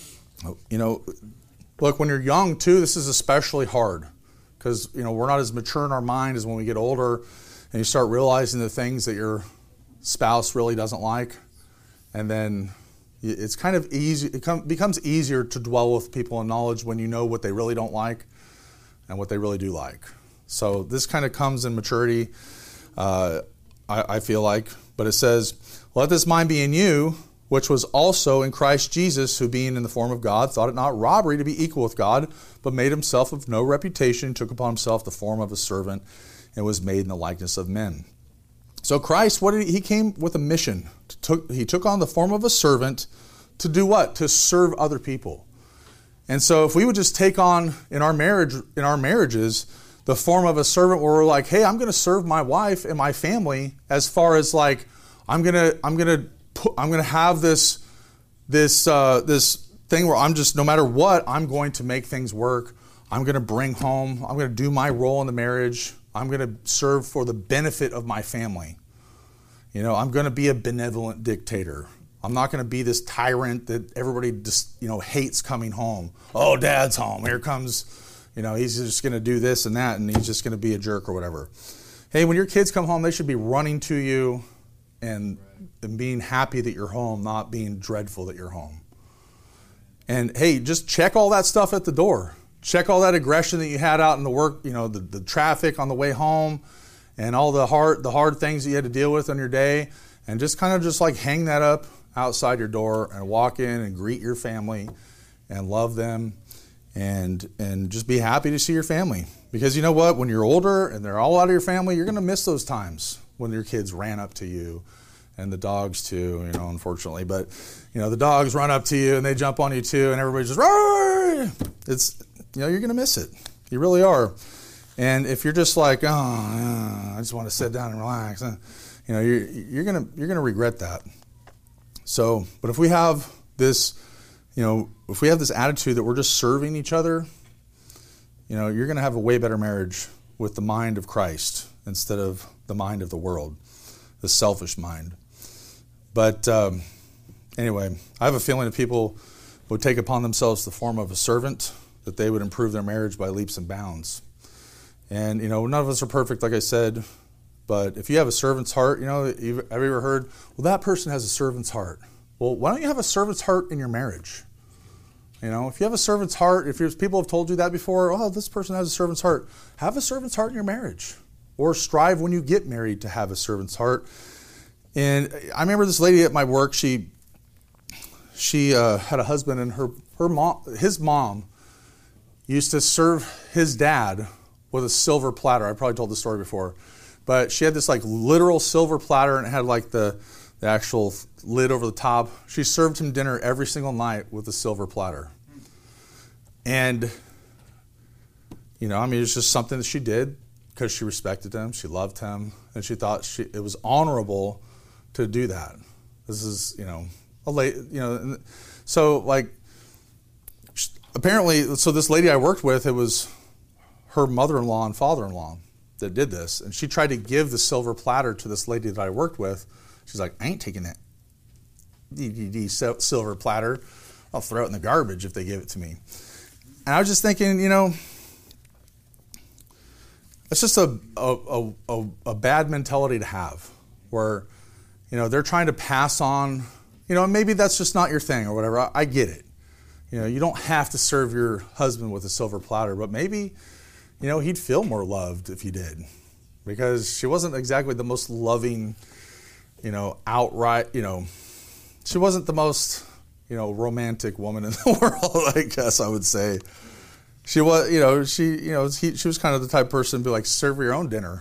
Look, when you're young too, this is especially hard because, we're not as mature in our mind as when we get older and you start realizing the things that your spouse really doesn't like. And then it's kind of easy. It becomes easier to dwell with people in knowledge when you know what they really don't like and what they really do like. So this kind of comes in maturity, I feel like. But it says, let this mind be in you, which was also in Christ Jesus, who being in the form of God, thought it not robbery to be equal with God, but made himself of no reputation, took upon himself the form of a servant, and was made in the likeness of men. So Christ, he came with a mission. He took on the form of a servant to do what? To serve other people. And so if we would just take on in our marriages, the form of a servant where we're like, hey, I'm going to serve my wife and my family as far as like, I'm going to have this thing where I'm just, no matter what, I'm going to make things work. I'm going to bring home, I'm going to do my role in the marriage. I'm going to serve for the benefit of my family. I'm going to be a benevolent dictator. I'm not going to be this tyrant that everybody just, hates coming home. Oh, Dad's home. Here comes, he's just going to do this and that, and he's just going to be a jerk or whatever. Hey, when your kids come home, they should be running to you and being happy that you're home, not being dreadful that you're home. And hey, just check all that stuff at the door. Check all that aggression that you had out in the work, the traffic on the way home and all the hard things that you had to deal with on your day, and just kind of just like hang that up outside your door and walk in and greet your family and love them and just be happy to see your family. Because you know what? When you're older and they're all out of your family, you're going to miss those times when your kids ran up to you, and the dogs too, unfortunately. But, the dogs run up to you and they jump on you too, and everybody's just, Roar! It's, you're going to miss it. You really are. And if you're just like, I just want to sit down and relax, you're going to regret that. So, but if we have this, if we have this attitude that we're just serving each other, you're going to have a way better marriage with the mind of Christ instead of the mind of the world, the selfish mind. But anyway, I have a feeling that people would take upon themselves the form of a servant, that they would improve their marriage by leaps and bounds. And, none of us are perfect, like I said. But if you have a servant's heart, have you ever heard, well, that person has a servant's heart. Well, why don't you have a servant's heart in your marriage? If you have a servant's heart, if people have told you that before, oh, this person has a servant's heart, have a servant's heart in your marriage. Or strive when you get married to have a servant's heart. And I remember this lady at my work, she had a husband, and his mom used to serve his dad with a silver platter. I probably told this story before. But she had this like literal silver platter, and it had like the actual lid over the top. She served him dinner every single night with a silver platter. And, it's just something that she did because she respected him, she loved him, and she thought it was honorable to do that. This is, so like, apparently, so this lady I worked with, it was her mother-in-law and father-in-law that did this. And she tried to give the silver platter to this lady that I worked with. She's like, I ain't taking that silver platter. I'll throw it in the garbage if they give it to me. And I was just thinking, it's just a bad mentality to have where, they're trying to pass on, maybe that's just not your thing or whatever. I get it. You don't have to serve your husband with a silver platter, but maybe, he'd feel more loved if you did, because she wasn't exactly the most loving, outright, she wasn't the most, romantic woman in the world, I guess I would say. She was, she was kind of the type of person to be like, serve your own dinner,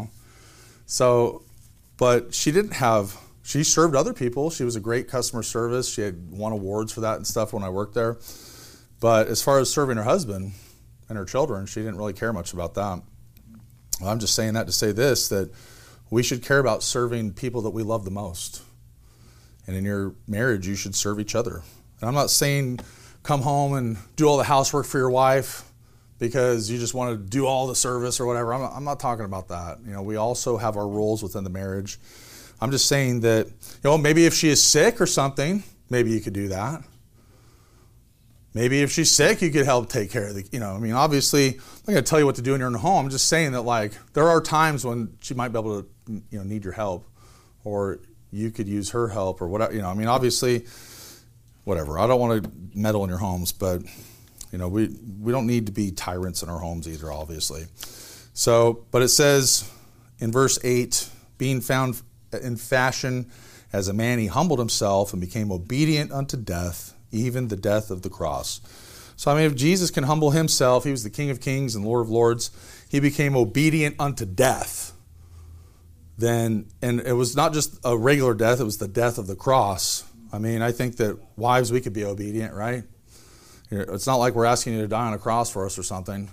So, but she served other people. She was a great customer service. She had won awards for that and stuff when I worked there. But as far as serving her husband and her children, she didn't really care much about that. Well, I'm just saying that to say this, that we should care about serving people that we love the most. And in your marriage, you should serve each other. And I'm not saying come home and do all the housework for your wife because you just want to do all the service or whatever. I'm not talking about that. We also have our roles within the marriage. I'm just saying that, maybe if she is sick or something, maybe you could do that. Maybe if she's sick, you could help take care of obviously, I'm not going to tell you what to do in your own home. I'm just saying that, like, there are times when she might be able to, need your help, or you could use her help or whatever, obviously, whatever. I don't want to meddle in your homes, but, we don't need to be tyrants in our homes either, obviously. So, but it says in verse 8, being found in fashion as a man, he humbled himself and became obedient unto death, even the death of the cross. So, if Jesus can humble himself, he was the King of Kings and Lord of Lords, he became obedient unto death. And it was not just a regular death, it was the death of the cross. I think that wives, we could be obedient, right? It's not like we're asking you to die on a cross for us or something.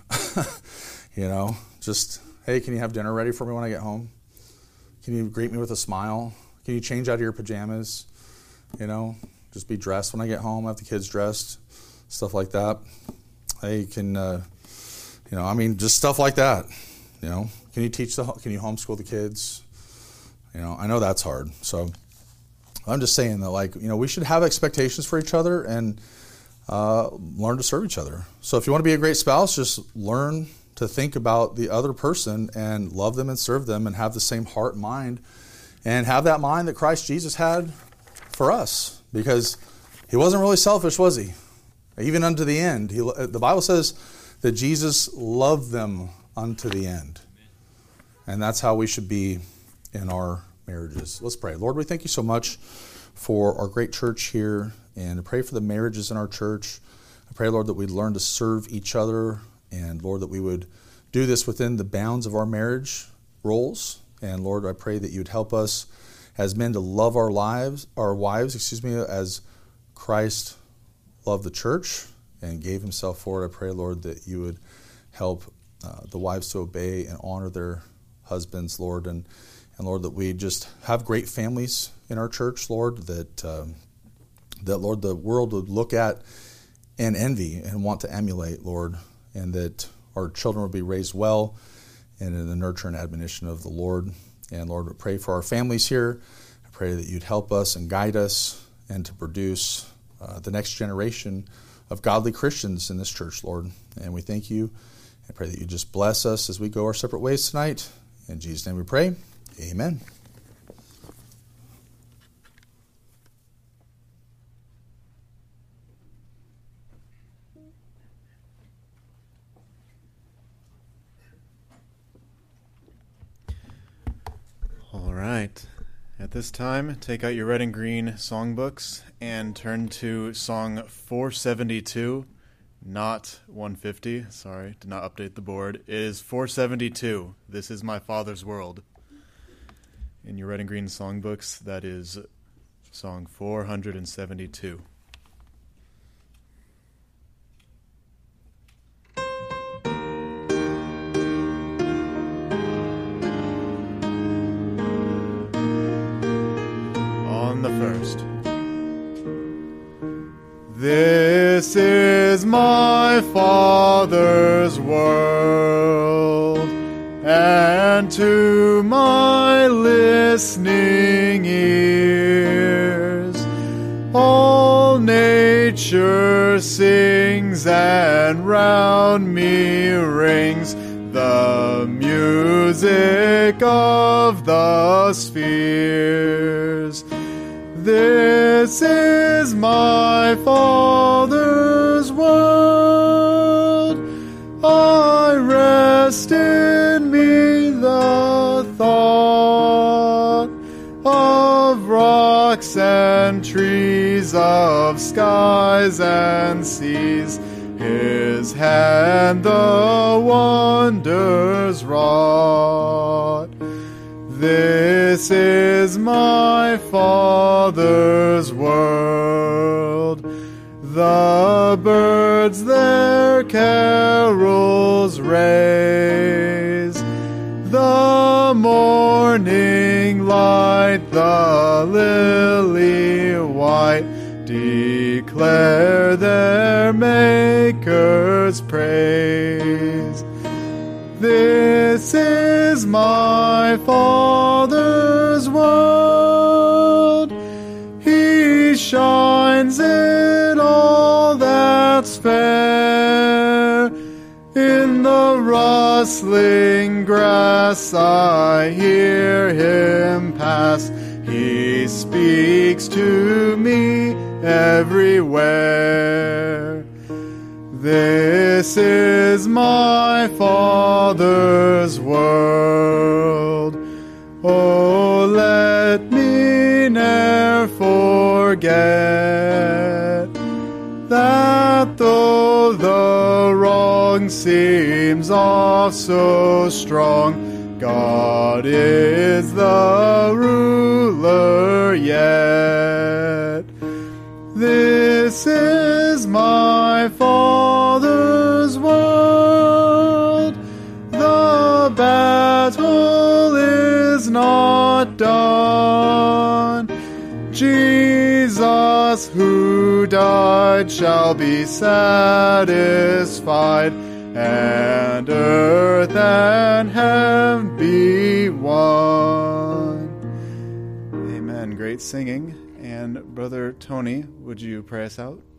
Just, hey, can you have dinner ready for me when I get home? Can you greet me with a smile? Can you change out of your pajamas? Just be dressed when I get home, have the kids dressed, stuff like that. Hey, can, just stuff like that. Can you can you homeschool the kids? I know that's hard. So I'm just saying that, we should have expectations for each other and learn to serve each other. So if you want to be a great spouse, just learn to think about the other person and love them and serve them and have the same heart and mind and have that mind that Christ Jesus had for us, because he wasn't really selfish, was he? Even unto the end. The Bible says that Jesus loved them unto the end. And that's how we should be in our marriages. Let's pray. Lord, we thank you so much for our great church here, and I pray for the marriages in our church. I pray, Lord, that we'd learn to serve each other, and Lord, that we would do this within the bounds of our marriage roles. And Lord, I pray that you'd help us as men to love our wives, as Christ loved the church and gave himself for it. I pray, Lord, that you would help the wives to obey and honor their husbands, Lord, and Lord, that we just have great families in our church, Lord, that Lord, the world would look at and envy and want to emulate, Lord, and that our children would be raised well and in the nurture and admonition of the Lord. And Lord, we pray for our families here. I pray that you'd help us and guide us and to produce the next generation of godly Christians in this church, Lord. And we thank you and pray that you just bless us as we go our separate ways tonight. In Jesus' name we pray. Amen. All right. At this time, take out your red and green songbooks and turn to Song 472, not 150. Sorry, did not update the board. It is 472. This is My Father's World. In your red and green songbooks, that is Song 472. On the first. This is my Father's world, and to my listening ears all nature sings, and round me rings the music of the spheres. This is my Father's world. I rest in me the thought of rocks and trees, of skies and seas. His hand the wonders wrought. This is my Father's world. The birds their carols raise. The morning light, the lily white, declare their Maker's praise. This is my Father's world. He shines in all that's fair. In the rustling grass I hear him pass. He speaks to me everywhere. This is my Father's world. Oh, let me ne'er forget that though the wrong seems oft so strong, God is the ruler yet. This is my Father's world. The battle is not done. Jesus who died shall be satisfied, and earth and heaven be one. Amen. Great singing. And Brother Tony, would you pray us out?